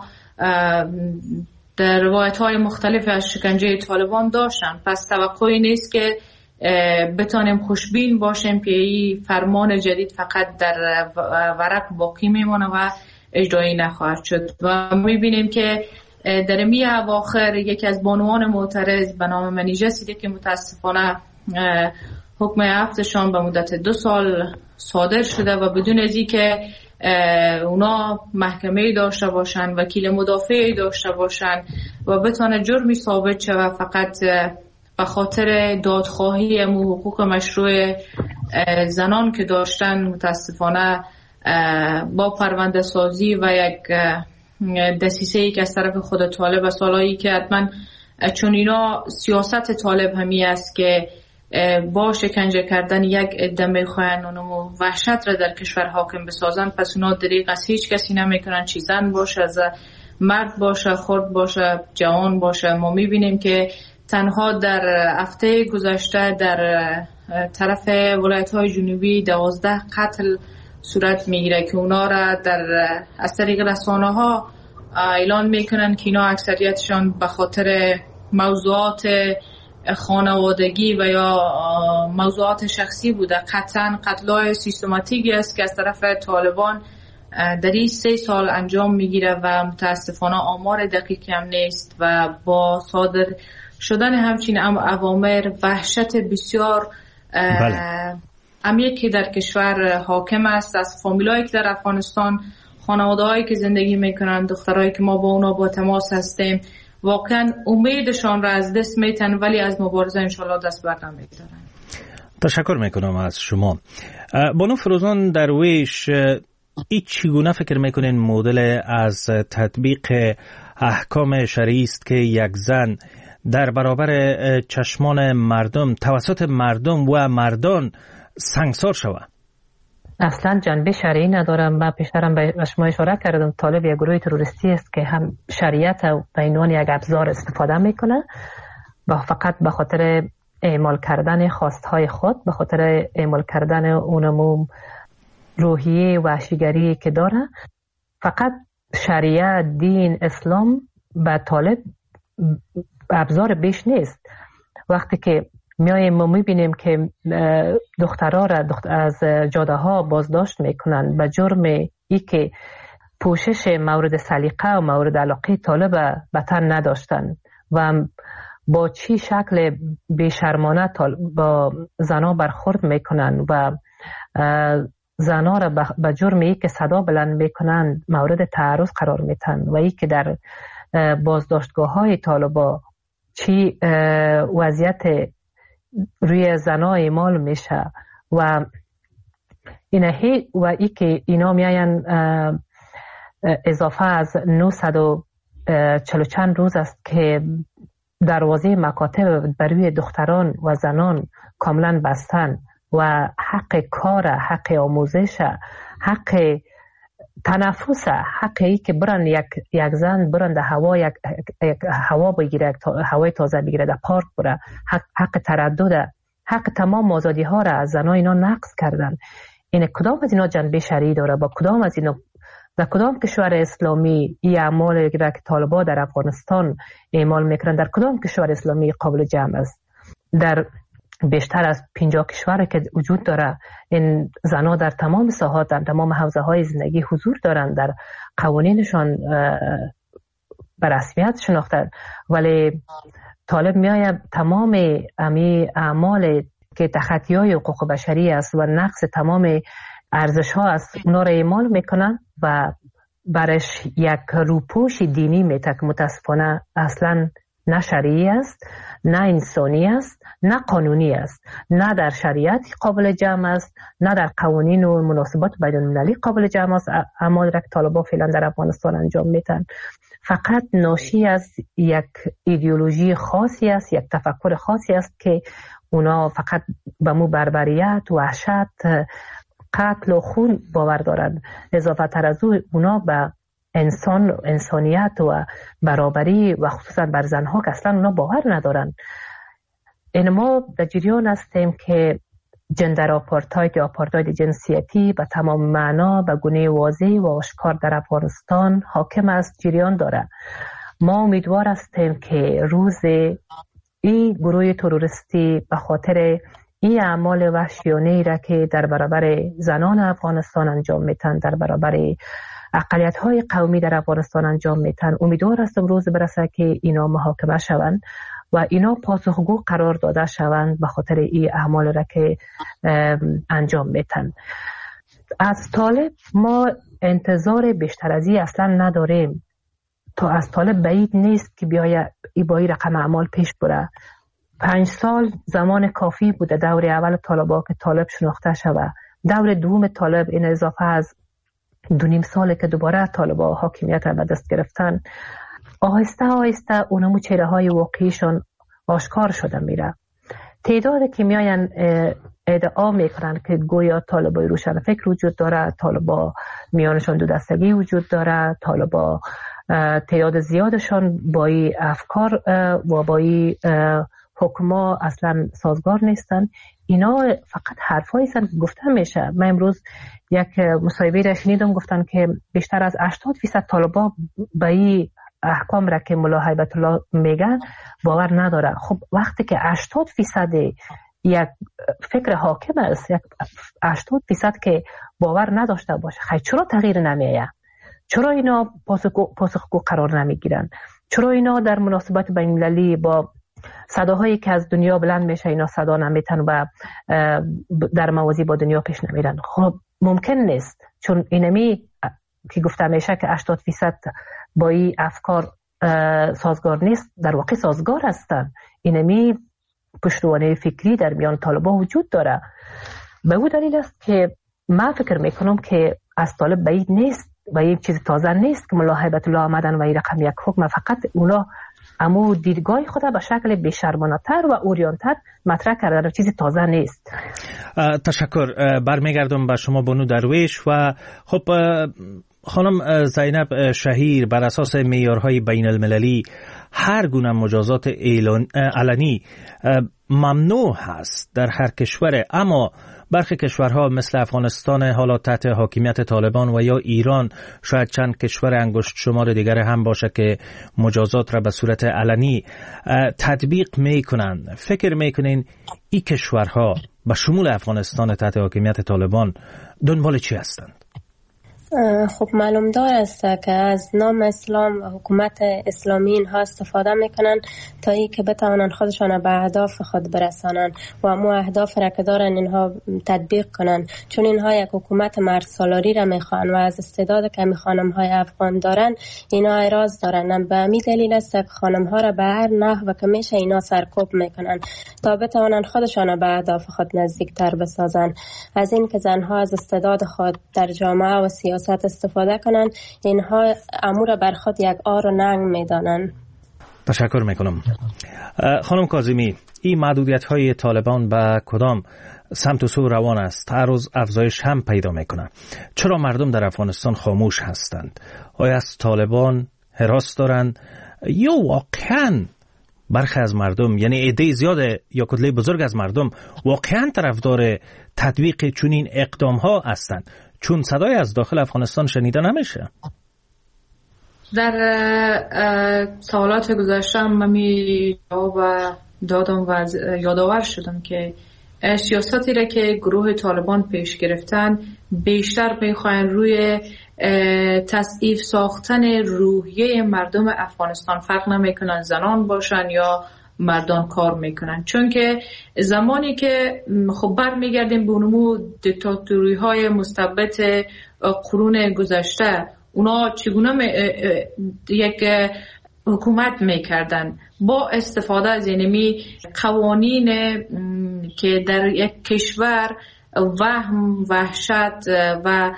در روایت‌های مختلف از شکنجه طالبان داشتن. پس توقعی نیست که بتانیم خوشبین باشیم که این فرمان جدید فقط در ورق باقی میمونه و اجرایی نخواهد شد و میبینیم که در می اواخر یکی از بانوان معترض به نام منیژه سیده که متاسفانه حکم عفوشان به مدت دو سال صادر شده و بدون از اینکه اونا محکمه داشته باشن، وکیل مدافعی داشته باشن و بتونه جرمی ثابت شود، فقط به خاطر دادخواهی امو حقوق مشروع زنان که داشتن متاسفانه با پرونده سازی و یک دسیسه‌ای که از طرف خود طالب و سالایی که حتما چون اینا سیاست طالب همی است که با شکنجه کردن یک عده میخواین اونو وحشت را در کشور حاکم بسازن، پس اونا دریغ از هیچ کسی نمیکنن، چی زن باشه، از مرد باشه، خرد باشه، جوان باشه. ما میبینیم که تنها در هفته گذشته در طرف ولایت‌های جنوبی دوازده قتل صورت میگیره که اونا را در از طریق رسانه‌ها اعلان میکنن که اینا اکثریتشان به خاطر موضوعات خانوادگی و یا موضوعات شخصی بوده. قطعا قتل‌های سیستماتیکی است که از طرف طالبان در این سه سال انجام میگیره و متاسفانه آمار دقیقی هم نیست و با صادر شدن همچین اوامر وحشت بسیار عمیقی در کشور حاکم است. از فامیلایی که در افغانستان، خانواده‌هایی که زندگی میکنن، دخترایی که ما با اونا با تماس هستیم، واقعا امیدشان را از دست میتن ولی از مبارزه انشالله دست بر نمیدارن. تشکر میکنم از شما. بانو فروزان درویش، ای چگونه فکر میکنین مدل از تطبیق احکام شرعی است که یک زن در برابر چشمان مردم توسط مردم و مردان سنگسار شود؟ اصلا جنبه شرعی ندارم. من پیشترم به شما اشاره کردم طالب یک گروه تروریستی است که هم شریعت به عنوان یک ابزار استفاده میکنه و فقط به خاطر اعمال کردن خواستهای خود، به خاطر اعمال کردن اونمو روحیه وحشیگری که داره. فقط شریعت، دین، اسلام به طالب ابزار بیش نیست. وقتی که میاییم ما میبینیم که دخترها را دختر از جاده ها بازداشت میکنن به جرم ای که پوشش مورد سلیقه و مورد علاقه طالب به تن نداشتن و با چی شکل بیشرمانه با زنها برخورد میکنن و زنها را به جرم ای که صدا بلند میکنن مورد تعرض قرار میتن و ای که در بازداشتگاه های طالبا چی وضعیت روی زنها اعمال میشه و اینه و ای که اینا میاین اضافه از نهصد و چهل چند روز است که دروازه مکاتب برای دختران و زنان کاملا بستن و حق کار، حق آموزش، حق تنفس، حق ای که برن یک یک زن برن در هوا یک, یک هوا بگیره، هوای تازه بگیره، در پارک بره، حق, حق تردد، حق تمام آزادی ها را از زنها اینا نقض کردن. این کدام از اینا جنبه شرعی داره؟ با کدام از اینا در کدام کشور اسلامی این اعمال که طالبان در افغانستان اعمال میکنن در کدام کشور اسلامی قابل جمع است؟ در بیشتر از پنجاه کشور که وجود داره این زنها در تمام ساحات در تمام حوزه های زندگی حضور دارند، در قوانینشان به رسمیت شناخته، ولی طالب میآید تمام امی اعمال که تخطی های حقوق بشری است و نقص تمام ارزش ها است اونا را اعمال میکنن و برش یک روپوش دینی میته که متاسفانه اصلا نه شرعی است، نه انسانی است، نه قانونی است، نه در شریعت قابل جمع است، نه در قوانین و مناسبات بین المللی قابل جمع است. اعمال را که طالبان فعلا در افغانستان انجام میتن فقط ناشی از یک ایدئولوژی خاصی است، یک تفکر خاصی است که اونا فقط به مو بربریت و وحشت، قتل و خون باور دارند. اضافه تر از او اونا به انسان، انسانیت و برابری و خصوصا بر زنها که اصلا اونا باور ندارن. این ما در جریان هستیم که جندر آپارتاید یا آپارتاید جنسیتی به تمام معنا به گونه واضح و آشکار در افغانستان حاکم است، جریان داره. ما امیدوار هستیم که روز این گروه تروریستی به خاطر این اعمال وحشیانه را که در برابر زنان افغانستان انجام میتن، در برابر اقلیت های قومی در افغانستان انجام میتن، امیدوار هستم روز برسه که اینا محاکمه شوند و اینا پاسخگو قرار داده شوند به خاطر این اعمال را که انجام میتن. از طالب ما انتظار بیشتر از این اصلا نداریم. تا از طالب بعید نیست که بیاید با این رقم اعمال پیش بره. پنج سال زمان کافی بوده دور اول طالبا که طالب شناخته شود. دور دوم طالب این اضافه از دو نیم ساله که دوباره طالبا حاکمیت را به دست گرفتن، آهسته آهسته اونمو چهره های واقعیشون آشکار شده میره. تعدادی که میاین ادعا میکنن که گویا طالبای روشن فکر وجود داره، طالبا میانشان دو دستگی وجود داره، طالبا تعداد زیادشان با این افکار و با این حکما اصلا سازگار نیستن. اینا فقط حرفایی هستن که گفته میشه. من امروز یک مصاحبه را شنیدم گفتن که بیشتر از هشتاد درصد طالبا به این احکام را که ملا هیبت الله میگن باور نداره. خب وقتی که هشتاد درصد یک فکر حاکم است، یک هشتاد درصد که باور نداشته باشه، خیلی چرا تغییر نمیآید؟ چرا اینا پاسخگو پاسخگو قرار نمیگیرن؟ چرا اینا در مناسبات بین المللی با صداهایی که از دنیا بلند میشه اینا صدا نمیتن و در موازی با دنیا پیش نمیرن؟ خب ممکن نیست، چون اینمی که گفته میشه که هشتاد درصد با این افکار سازگار نیست، در واقع سازگار هستن. اینمی پشتوانه فکری در میان طالبا وجود داره. به او دلیل است که من فکر میکنم که از طالب بعید نیست و یک چیز تازه نیست که ملا هیبت الله آمدن و این رقم یک حکم، فقط اونا اما دیدگاه خود به شکل بی‌شرمانه‌تر و اوریان‌تر مطرح کردن، چیزی تازه نیست. تشکر. برمیگردم به شما بانو درویش. و خب خانم زینب شهیر، بر اساس معیارهای بین المللی هر گونه مجازات علنی ممنوع هست در هر کشور، اما برخی کشورها مثل افغانستان حالا تحت حاکمیت طالبان و یا ایران، شاید چند کشور انگشت شمار دیگر هم باشه که مجازات را به صورت علنی تطبیق میکنن. فکر میکنین این کشورها به شمول افغانستان تحت حاکمیت طالبان دنبال چی هستند؟ خب معلوم دار است که از نام اسلام و حکومت اسلامی اینها استفاده میکنن تا ای که بتوانن خودشان به اهداف خود برسانن و امو اهداف را که دارن اینها تطبیق کنن، چون اینها یک حکومت مرد سالاری را میخوان و از استعداد که خانم های افغان دارن اینا اعراض دارن. به همین دلیل است که خانم ها را به هر نحو که میشه اینا سرکوب میکنن تا بتوانن خودشان به اهداف خود نزدیک تر بسازن. از این که زنها از استعداد خود در جامعه و سیاست استفاده کنن، اینها امور بر خود یک آر و ننگ میدانن. تشکر میکنم. خانم کاظمی، این محدودیت های طالبان به کدام سمت و سو روان است؟ هر روز افزایش هم پیدا میکنه. چرا مردم در افغانستان خاموش هستند؟ آیا از طالبان هراس دارند یا واقعا برخی از مردم، یعنی عده زیاد یا کتله بزرگ از مردم، واقعا طرفدار تطبیق چنین اقدام ها هستند؟ چون صدای از داخل افغانستان شنیده نمیشه. در سوالات گذشته من می جواب دادم و یادآور شدم که سیاستی را که گروه طالبان پیش گرفتن بیشتر میخواین روی تضعیف ساختن روحیه مردم افغانستان، فرق نمیکنن زنان باشن یا مردان کار میکنن. چون که زمانی که خب برمیگردیم به نمو دیکتاتوری های مستبد قرون گذشته، اونا چگونه یک حکومت میکردن با استفاده از اینمی قوانین که در یک کشور وهم، وحشت و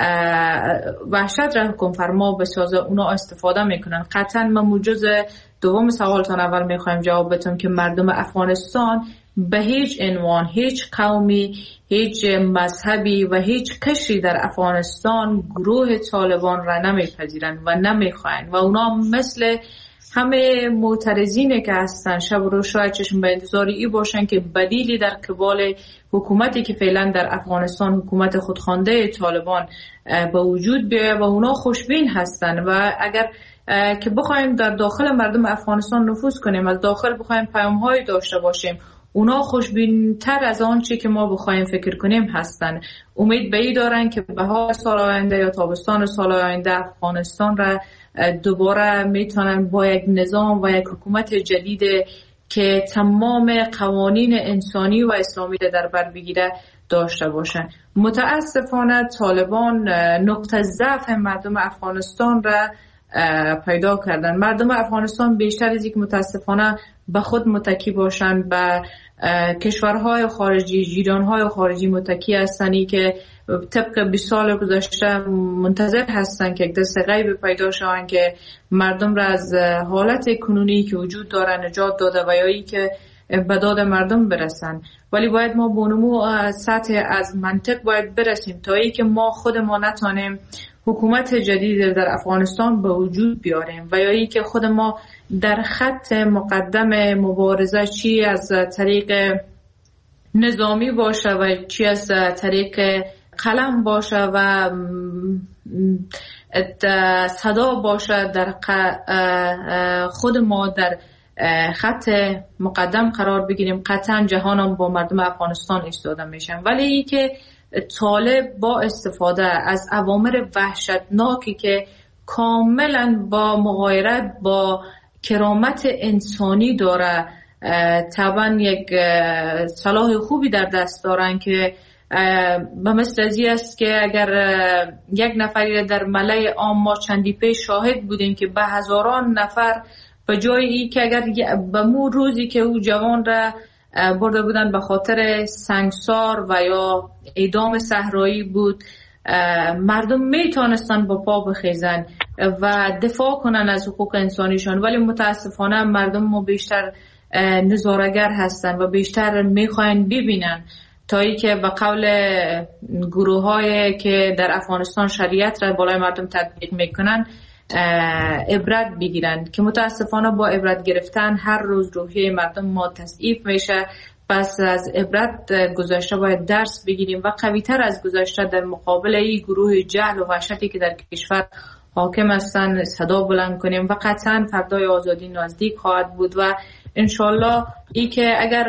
وحشت را حکم فرما بسازه، اونا استفاده میکنن. قطعا من موجز دوم سوالتان اول میخوایم جواب بدم که مردم افغانستان به هیچ عنوان، هیچ قومی، هیچ مذهبی و هیچ کشی در افغانستان گروه طالبان را نمیپذیرند و نمیخواین و اونا مثل همه معترضینه که هستن شب و روز شاید چشم به انتظار ای باشن که بدیلی در قبال حکومتی که فعلا در افغانستان حکومت خودخوانده طالبان به وجود بیاید و اونا خوشبین هستن. و اگر که بخوایم در داخل مردم افغانستان نفوذ کنیم، از داخل بخوایم پیام‌های داشته باشیم، اونا خوشبین تر از آن چی که ما بخوایم فکر کنیم هستن. امید به ای دارن که بهار سال آینده یا تابستان سال آینده افغانستان را دوباره میتونن با یک نظام و یک حکومت جدید که تمام قوانین انسانی و اسلامی در بر بگیره داشته باشن. متاسفانه طالبان نقطه ضعف مردم افغانستان را پیدا کردن. مردم افغانستان بیشتر از یک متاسفانه به خود متکی باشن، به کشورهای خارجی، جیرانهای خارجی متکی هستند که طبق بیست سال گذشته منتظر هستن که یک دست غیب پیدا شوند که مردم را از حالت کنونی که وجود داره نجات داده و یا ای که به داد مردم برسن. ولی باید ما به نمو سطح از منطق باید برسیم تا ای که ما خود ما نتانیم حکومت جدید در افغانستان به وجود بیاریم و یا ای که خود ما در خط مقدم مبارزه چی از طریق نظامی باشه و چی از طریق قلم باشه و صدا باشه، در خود ما در خط مقدم قرار بگیریم، قطعا جهان هم با مردم افغانستان ایستاده میشن. ولی ای که طالب با استفاده از اوامر وحشتناکی که کاملا با مغایرت با کرامت انسانی داره، طبعا یک سلاح خوبی در دست دارن که به مثل ازی است که اگر یک نفری در ملأ عام ما چندی پیش شاهد بودیم که به هزاران نفر به جای ای که اگر به مو روزی که او جوان را برده بودن به خاطر سنگسار و یا اعدام صحرایی بود، مردم میتونستن با پا بخیزن و دفاع کنن از حقوق انسانیشان. ولی متاسفانه مردم ما بیشتر نظاره‌گر هستن و بیشتر میخواین ببینن تا ای که به قول گروه های که در افغانستان شریعت را بالای مردم تطبیق میکنن عبرت بگیرن، که متاسفانه با عبرت گرفتن هر روز روحیه مردم ما تضعیف میشه. پس از عبرت گذشته باید درس بگیریم و قوی‌تر از گذشته در مقابل این گروه جهل و وحشتی که در کشور حاکم هستن صدا بلند کنیم و قطعا فردای آزادی نزدیک خواهد بود. و انشالله ای که اگر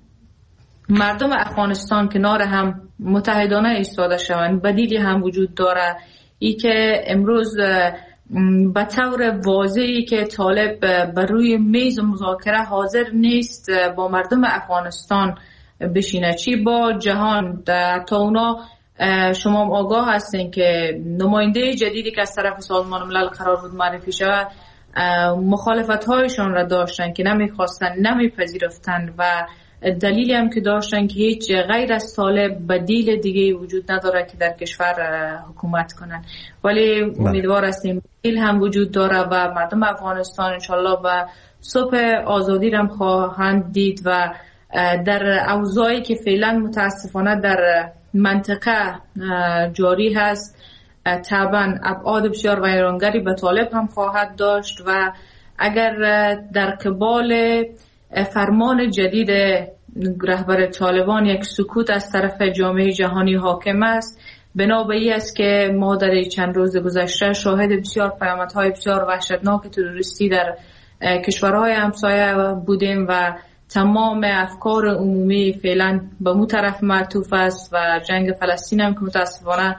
مردم افغانستان کنار هم متحدانه ایستاده شوند، بدیلی هم وجود داره. ای که امروز به طور واضحی که طالب بر روی میز مذاکره حاضر نیست با مردم افغانستان بشینه، چی با جهان. تا اونا شما آگاه هستین که نماینده جدیدی که از طرف سازمان ملل قرار بود معرفی شود، مخالفت هایشان را داشتن که نمیخواستن، نمیپذیرفتن و دلیلی هم که داشتن که هیچ غیر از طالب بدیل دیگه وجود نداره که در کشور حکومت کنن. ولی امیدوار هستیم بدیل هم وجود داره و مردم افغانستان انشالله به صبح آزادی هم خواهند دید و در اوضاعی که فعلا متاسفانه در منطقه جاری هست طبعا ابعاد بسیار ویرانگری به طالب هم خواهد داشت. و اگر در قبال فرمان جدید رهبر طالبان یک سکوت از طرف جامعه جهانی حاکم است، بنا به این است که ما در چند روز گذشته شاهد بسیار پیامدهای بسیار وحشتناک تروریستی در کشورهای همسایه بودیم و تمام افکار عمومی فعلا به مو طرف معطوف است و جنگ فلسطین هم که متاسفانه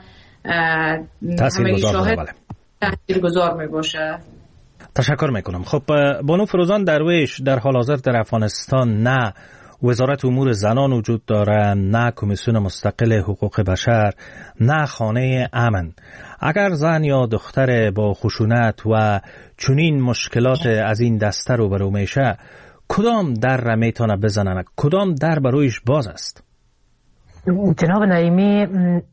همه شاهد تاثیرگذار می باشه. تشکر میکنم. خب بانو فروزان درویش، در حال حاضر در افغانستان نه وزارت امور زنان وجود داره، نه کمیسیون مستقل حقوق بشر، نه خانه امن. اگر زن یا دختر با خشونت و چنین مشکلات از این دسته روبرو میشه، کدام در را میتونه بزنن؟ کدام در برویش باز است؟ جناب نعیمی،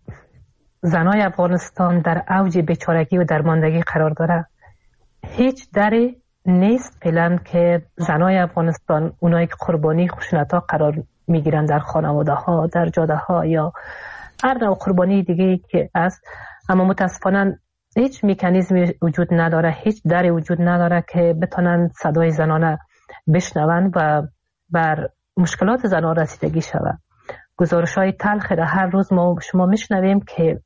زنای افغانستان در اوج بیچارگی و درماندگی قرار داره. هیچ دری نیست فعلا که زنای افغانستان، اونایی که قربانی خشونت ها قرار میگیرن در خانواده ها، در جاده ها یا هر نوع قربانی دیگه که است، اما متاسفانه هیچ مکانیزمی وجود نداره، هیچ دری وجود نداره که بتونن صدای زنانه بشنون و بر مشکلات زنان رسیدگی شود. گزارش های تلخ در هر روز ما شما میشنویم که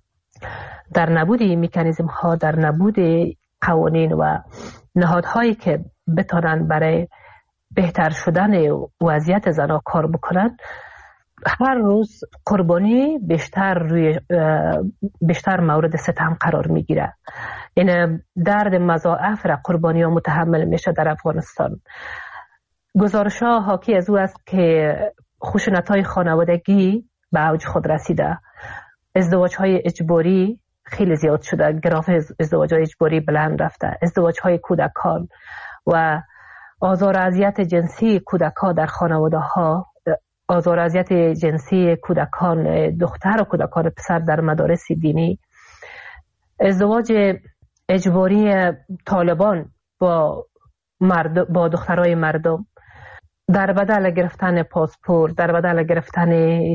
در نبود مکانیزم ها، در نبود قوانین و نهادهایی که بتونن برای بهتر شدن وضعیت زنان کار بکنن، هر روز قربانی بیشتر روی بیشتر مورد ستم قرار میگیره. این درد مضاعف را قربانی ها متحمل میشه در افغانستان. گزارش ها حاکی از او است که خشونت های خانوادگی به اوج خود رسیده، ازدواج های اجباری خیلی زیاد شده، گراف ازدواج های اجباری بلند رفته، ازدواج های کودکان و آزار و اذیت جنسی کودکان در خانواده ها، آزار و اذیت جنسی کودکان دختر و کودکان پسر در مدارس دینی، ازدواج اجباری طالبان با مرد با دخترای مردم در بدل گرفتن پاسپورت، در بدل گرفتن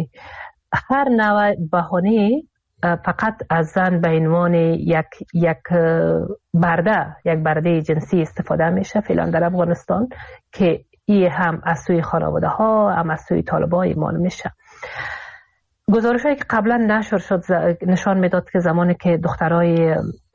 هر نوع بهانه فقط از زن به عنوان یک یک برده یک برده جنسی استفاده میشه فعلا در افغانستان، که این هم از سوی خانواده ها هم از سوی طالبان اعمال میشه. گزارش هایی که قبلا نشر شد نشان میداد که زمانی که دخترای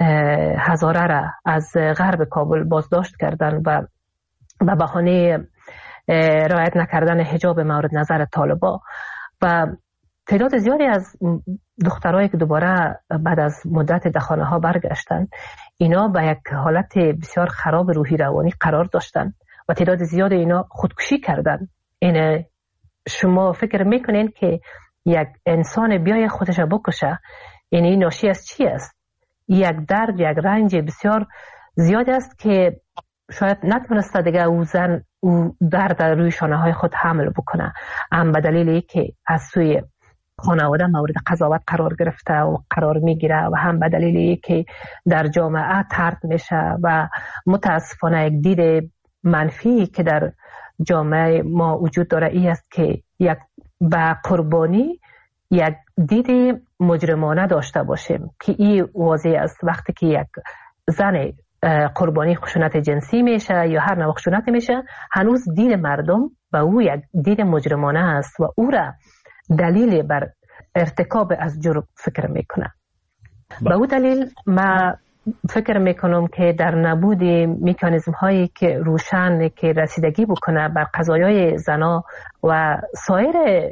هزاره را از غرب کابل بازداشت کردن و به بهانه رعایت نکردن حجاب مورد نظر طالبان و تعداد زیادی از دخترایی که دوباره بعد از مدت در خانه ها برگشتن، اینا به یک حالت بسیار خراب روحی روانی قرار داشتن و تعداد زیادی اینا خودکشی کردن. این شما فکر میکنین که یک انسان بیای خودش بکشه، یعنی ناشی از چی است؟ یک درد، یک رنج بسیار زیاد است که شاید نتونسته دیگه او زن او درد روی شانه های خود حمل بکنه، هم به دلیلی که از سوی خانواده مورد قضاوت قرار گرفته و قرار میگیره و هم به دلیلی که در جامعه طرد میشه و متاسفانه یک دید منفی که در جامعه ما وجود داره این است که یک به قربانی یک دید مجرمانه داشته باشیم که این واضح است. وقتی که یک زن قربانی خشونت جنسی میشه یا هر نوع خشونت میشه، هنوز دید مردم به او یک دید مجرمانه است و او را دلیل بر ارتکاب از جرم فکر میکنه. به او دلیل ما فکر میکنم که در نبود مکانیزم هایی که روشن که رسیدگی بکنه بر قضایای زنا و سایر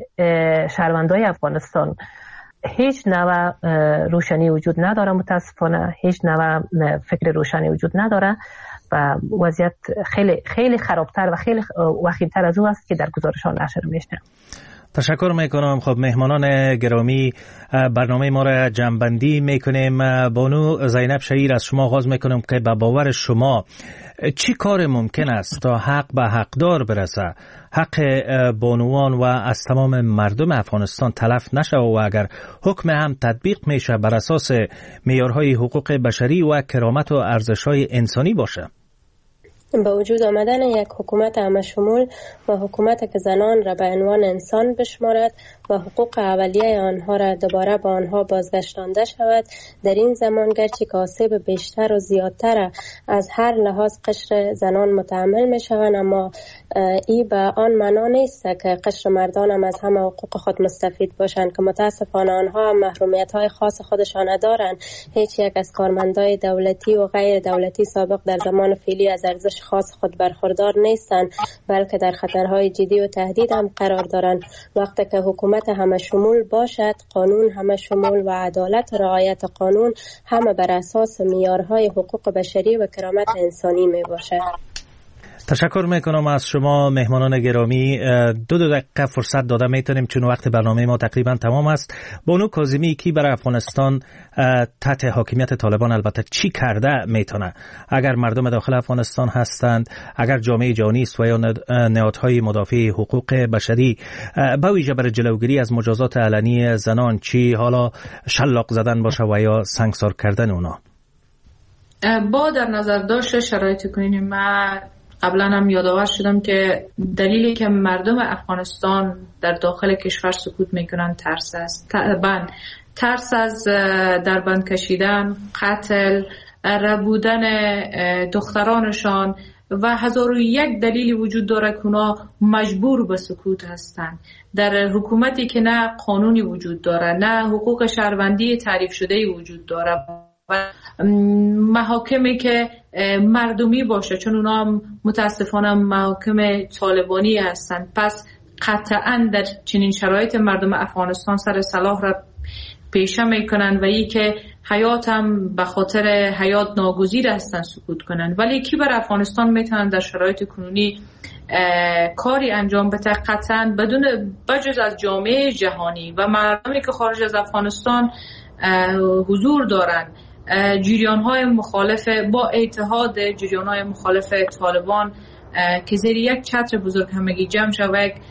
شهروندای افغانستان، هیچ نوع روشنی وجود نداره. متاسفانه هیچ نوع فکر روشنی وجود نداره و وضعیت خیلی خیلی خرابتر و خیلی وخیمتر از او است که در گزارشان نشر میشه. تشکر میکنم. خب مهمانان گرامی، برنامه ما را جمع‌بندی میکنیم. بانو زینب شهیر، از شما آغاز میکنم که به باور شما چی کار ممکن است تا حق به حقدار برسه، حق بانوان و از تمام مردم افغانستان تلف نشه و اگر حکم هم تطبیق میشه بر اساس معیارهای حقوق بشری و کرامت و ارزش‌های انسانی باشه؟ به وجود آمدن یک حکومت همشمول و حکومت که زنان را به عنوان انسان بشمارد و حقوق اولیه آنها را دوباره به آنها بازگشتانده شود، در این زمان گرچه که آسیب بیشتر و زیادتر از هر لحاظ قشر زنان متحمل می شوند، اما ای به آن معنا نیست که قشر مردان هم از همه حقوق خود مستفید باشند که متاسفانه آنها هم محرومیت های خاص خودشان دارند. هیچ یک از کارمندای دولتی و غیر دولتی سابق در زمان فعلی از ارزش خاص خود برخوردار نیستند، بلکه در خطرهای جدی و تهدید هم قرار دارند. وقتی که حکومت همه شمول باشد، قانون همه شمول و عدالت و رعایت قانون همه بر اساس معیارهای حقوق بشری و کرامت انسانی می باشد. تشکر میکنم از شما مهمانان گرامی. دو دو دقیقه فرصت داده میتونیم چون وقت برنامه ما تقریبا تمام است. بانو کاظمی کی برای افغانستان تحت حاکمیت طالبان البته چی کرده میتونه؟ اگر مردم داخل افغانستان هستند، اگر جامعه جهانی است و یا نهادهای مدافع حقوق بشری به ویژه برای جلوگیری از مجازات علنی زنان، چی حالا شلاق زدن باشه و یا سنگسار کردن اونا؟ با در نظر داشت شرایط کنیم، من قبلا هم یادآور شدم که دلیلی که مردم افغانستان در داخل کشور سکوت میکنن ترس است. طبعا ترس از در بند کشیدن، قتل، ربودن دخترانشان و هزار و یک دلیلی وجود داره که اونا مجبور به سکوت هستند. در حکومتی که نه قانونی وجود داره، نه حقوق شهروندی تعریف شده وجود داره و محاکمی که مردمی باشه، چون اونا متاسفانه محاکم طالبانی هستند. پس قطعا در چنین شرایط مردم افغانستان سر سلاح را پیشه میکنن و ای که حیات هم به خاطر حیات ناگزیر هستن سکوت کنن. ولی کی بر افغانستان میتونن در شرایط کنونی کاری انجام بده؟ قطعا بدون بجز از جامعه جهانی و مردمی که خارج از افغانستان حضور دارن، جریان های مخالف با اتحاد جریان های مخالف طالبان که زیر یک چتر بزرگ همگی جمع شود، یک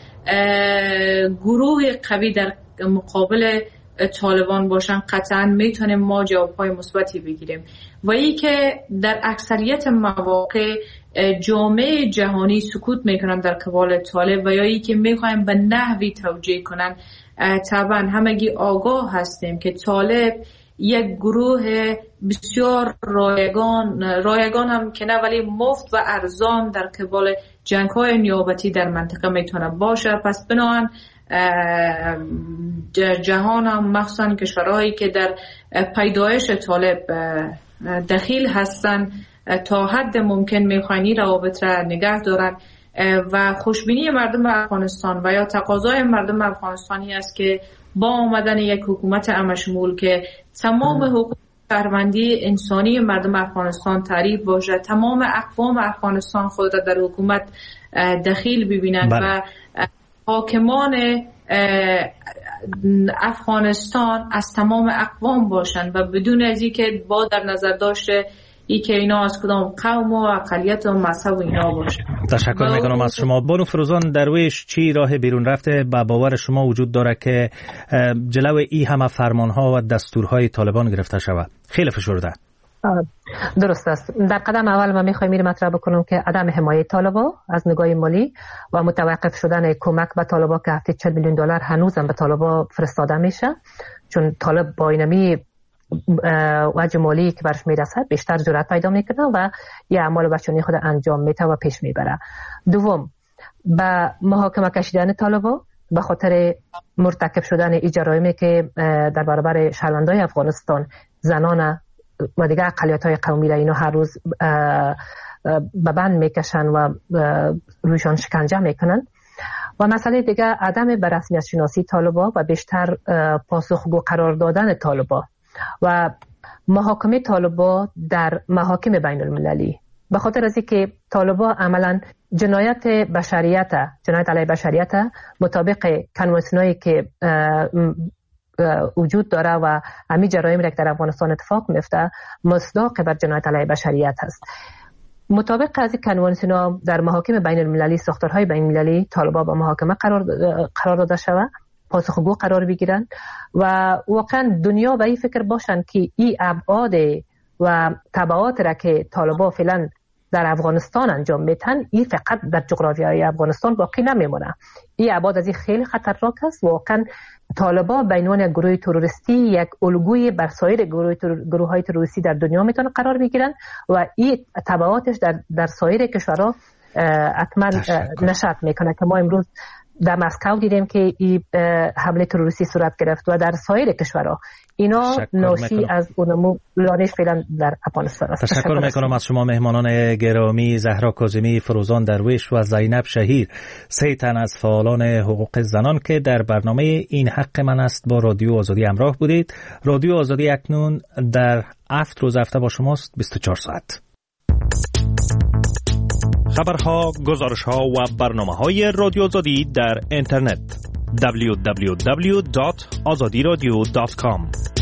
گروه قوی در مقابل طالبان باشن، قطعا میتونیم ما جوابهای مثبتی بگیریم. و ای که در اکثریت مواقع جامعه جهانی سکوت میکنن در قبال طالب و یا ای که میخوایم به نحوی توجیه کنن. طبعا همگی آگاه هستیم که طالب یک گروه بسیار رایگان رایگان هم که نه ولی مفت و ارزان در قبال جنگ‌های نیابتی در منطقه میتونه باشه. پس بنابراین جهان هم مخصوصا کشورهایی که در پیدایش طالب دخیل هستن تا حد ممکن میخواین این روابط را نگه دارن و خوشبینی مردم افغانستان و یا تقاضای مردم افغانستانی است که با آمدن یک حکومت همشمول که تمام حقوق شهروندی انسانی مردم افغانستان تعریف باشه، تمام اقوام افغانستان خود را در حکومت دخیل ببینند بله. و حاکمان افغانستان از تمام اقوام باشند و بدون از اینکه با در نظر داشته ای که اینا از کدام قوم و اقلیت و مذهب و اینا باشه. تشکر میکنم از شما. بانو فروزان درویش، چی راه بیرون رفته به باور شما وجود داره که جلو ای همه فرمانها و دستورهای طالبان گرفته شود؟ خیلی فشرده. درست است. در قدم اول ما میخوایم این مطرح بکنم که عدم حمایت طالبا از نگاه مالی و متوقف شدن کمک به طالبا که هفته چهل میلیون دلار هنوزم به طالبا فرستاده میشه، چون طالب با اینمی وجه مالی که برش میرسد بیشتر جرأت پیدا میکنه و یه اعمال بچگانه خود انجام میده و پیش میبره. دوم، به محاکمه کشیدن طالبا به خاطر مرتکب شدن این جرایمی که در برابر شهروندان افغانستان، زنان و دیگه اقلیت‌های قومی را اینا هر روز به بند میکشن و رویشان شکنجه میکنن. و مسئله دیگه عدم به رسمیت شناسی طالبا و بیشتر پاسخگو قرار دادن طالبا و محاکمه طالبا در محاکم بین المللی، به خاطر از اینکه طالبا عملا جنایت بشریت جنایت علیه بشریت مطابق کنوانسیونایی که وجود داره و همین جرایمی که در افغانستان اتفاق میفته مصداق بر جنایت علیه بشریت هست. مطابق از این کنوانسیون در محاکم بین المللی، ساختارهای بین المللی، طالبا با محاکمه قرار قرار داده شود، پاسخگو قرار بگیرن و واقعا دنیا به این فکر باشن که این ابعاد و تبعات را که طالبا فعلا در افغانستان انجام میتن، این فقط در جغرافیای افغانستان باقی نمیمونه. این ابعاد از این خیلی خطرناک است. واقعا طالبان به عنوان گروه تروریستی یک الگوی بر سایر گروه گروه های تروریستی در دنیا میتونه قرار بگیرن و این تبعاتش در در سایر کشورها حتما نشأت میکنه که ما امروز در مسکو دیدیم که این حمله تروریستی صورت گرفت و در سایر کشورها. اینا ناشی از اونمو لانش فعلا در افغانستان است. تشکر, تشکر میکنم از شما مهمانان گرامی، زهرا کاظمی، فروزان درویش و زینب شهیر، سه تن از فعالان حقوق زنان که در برنامه این حق من است با رادیو آزادی همراه بودید. رادیو آزادی اکنون در هفت روز هفته با شماست، بیست و چهار ساعت. خبرها، گزارش‌ها و برنامه‌های رادیو آزادی در اینترنت دبلیو دبلیو دبلیو دات آزادی رادیو دات کام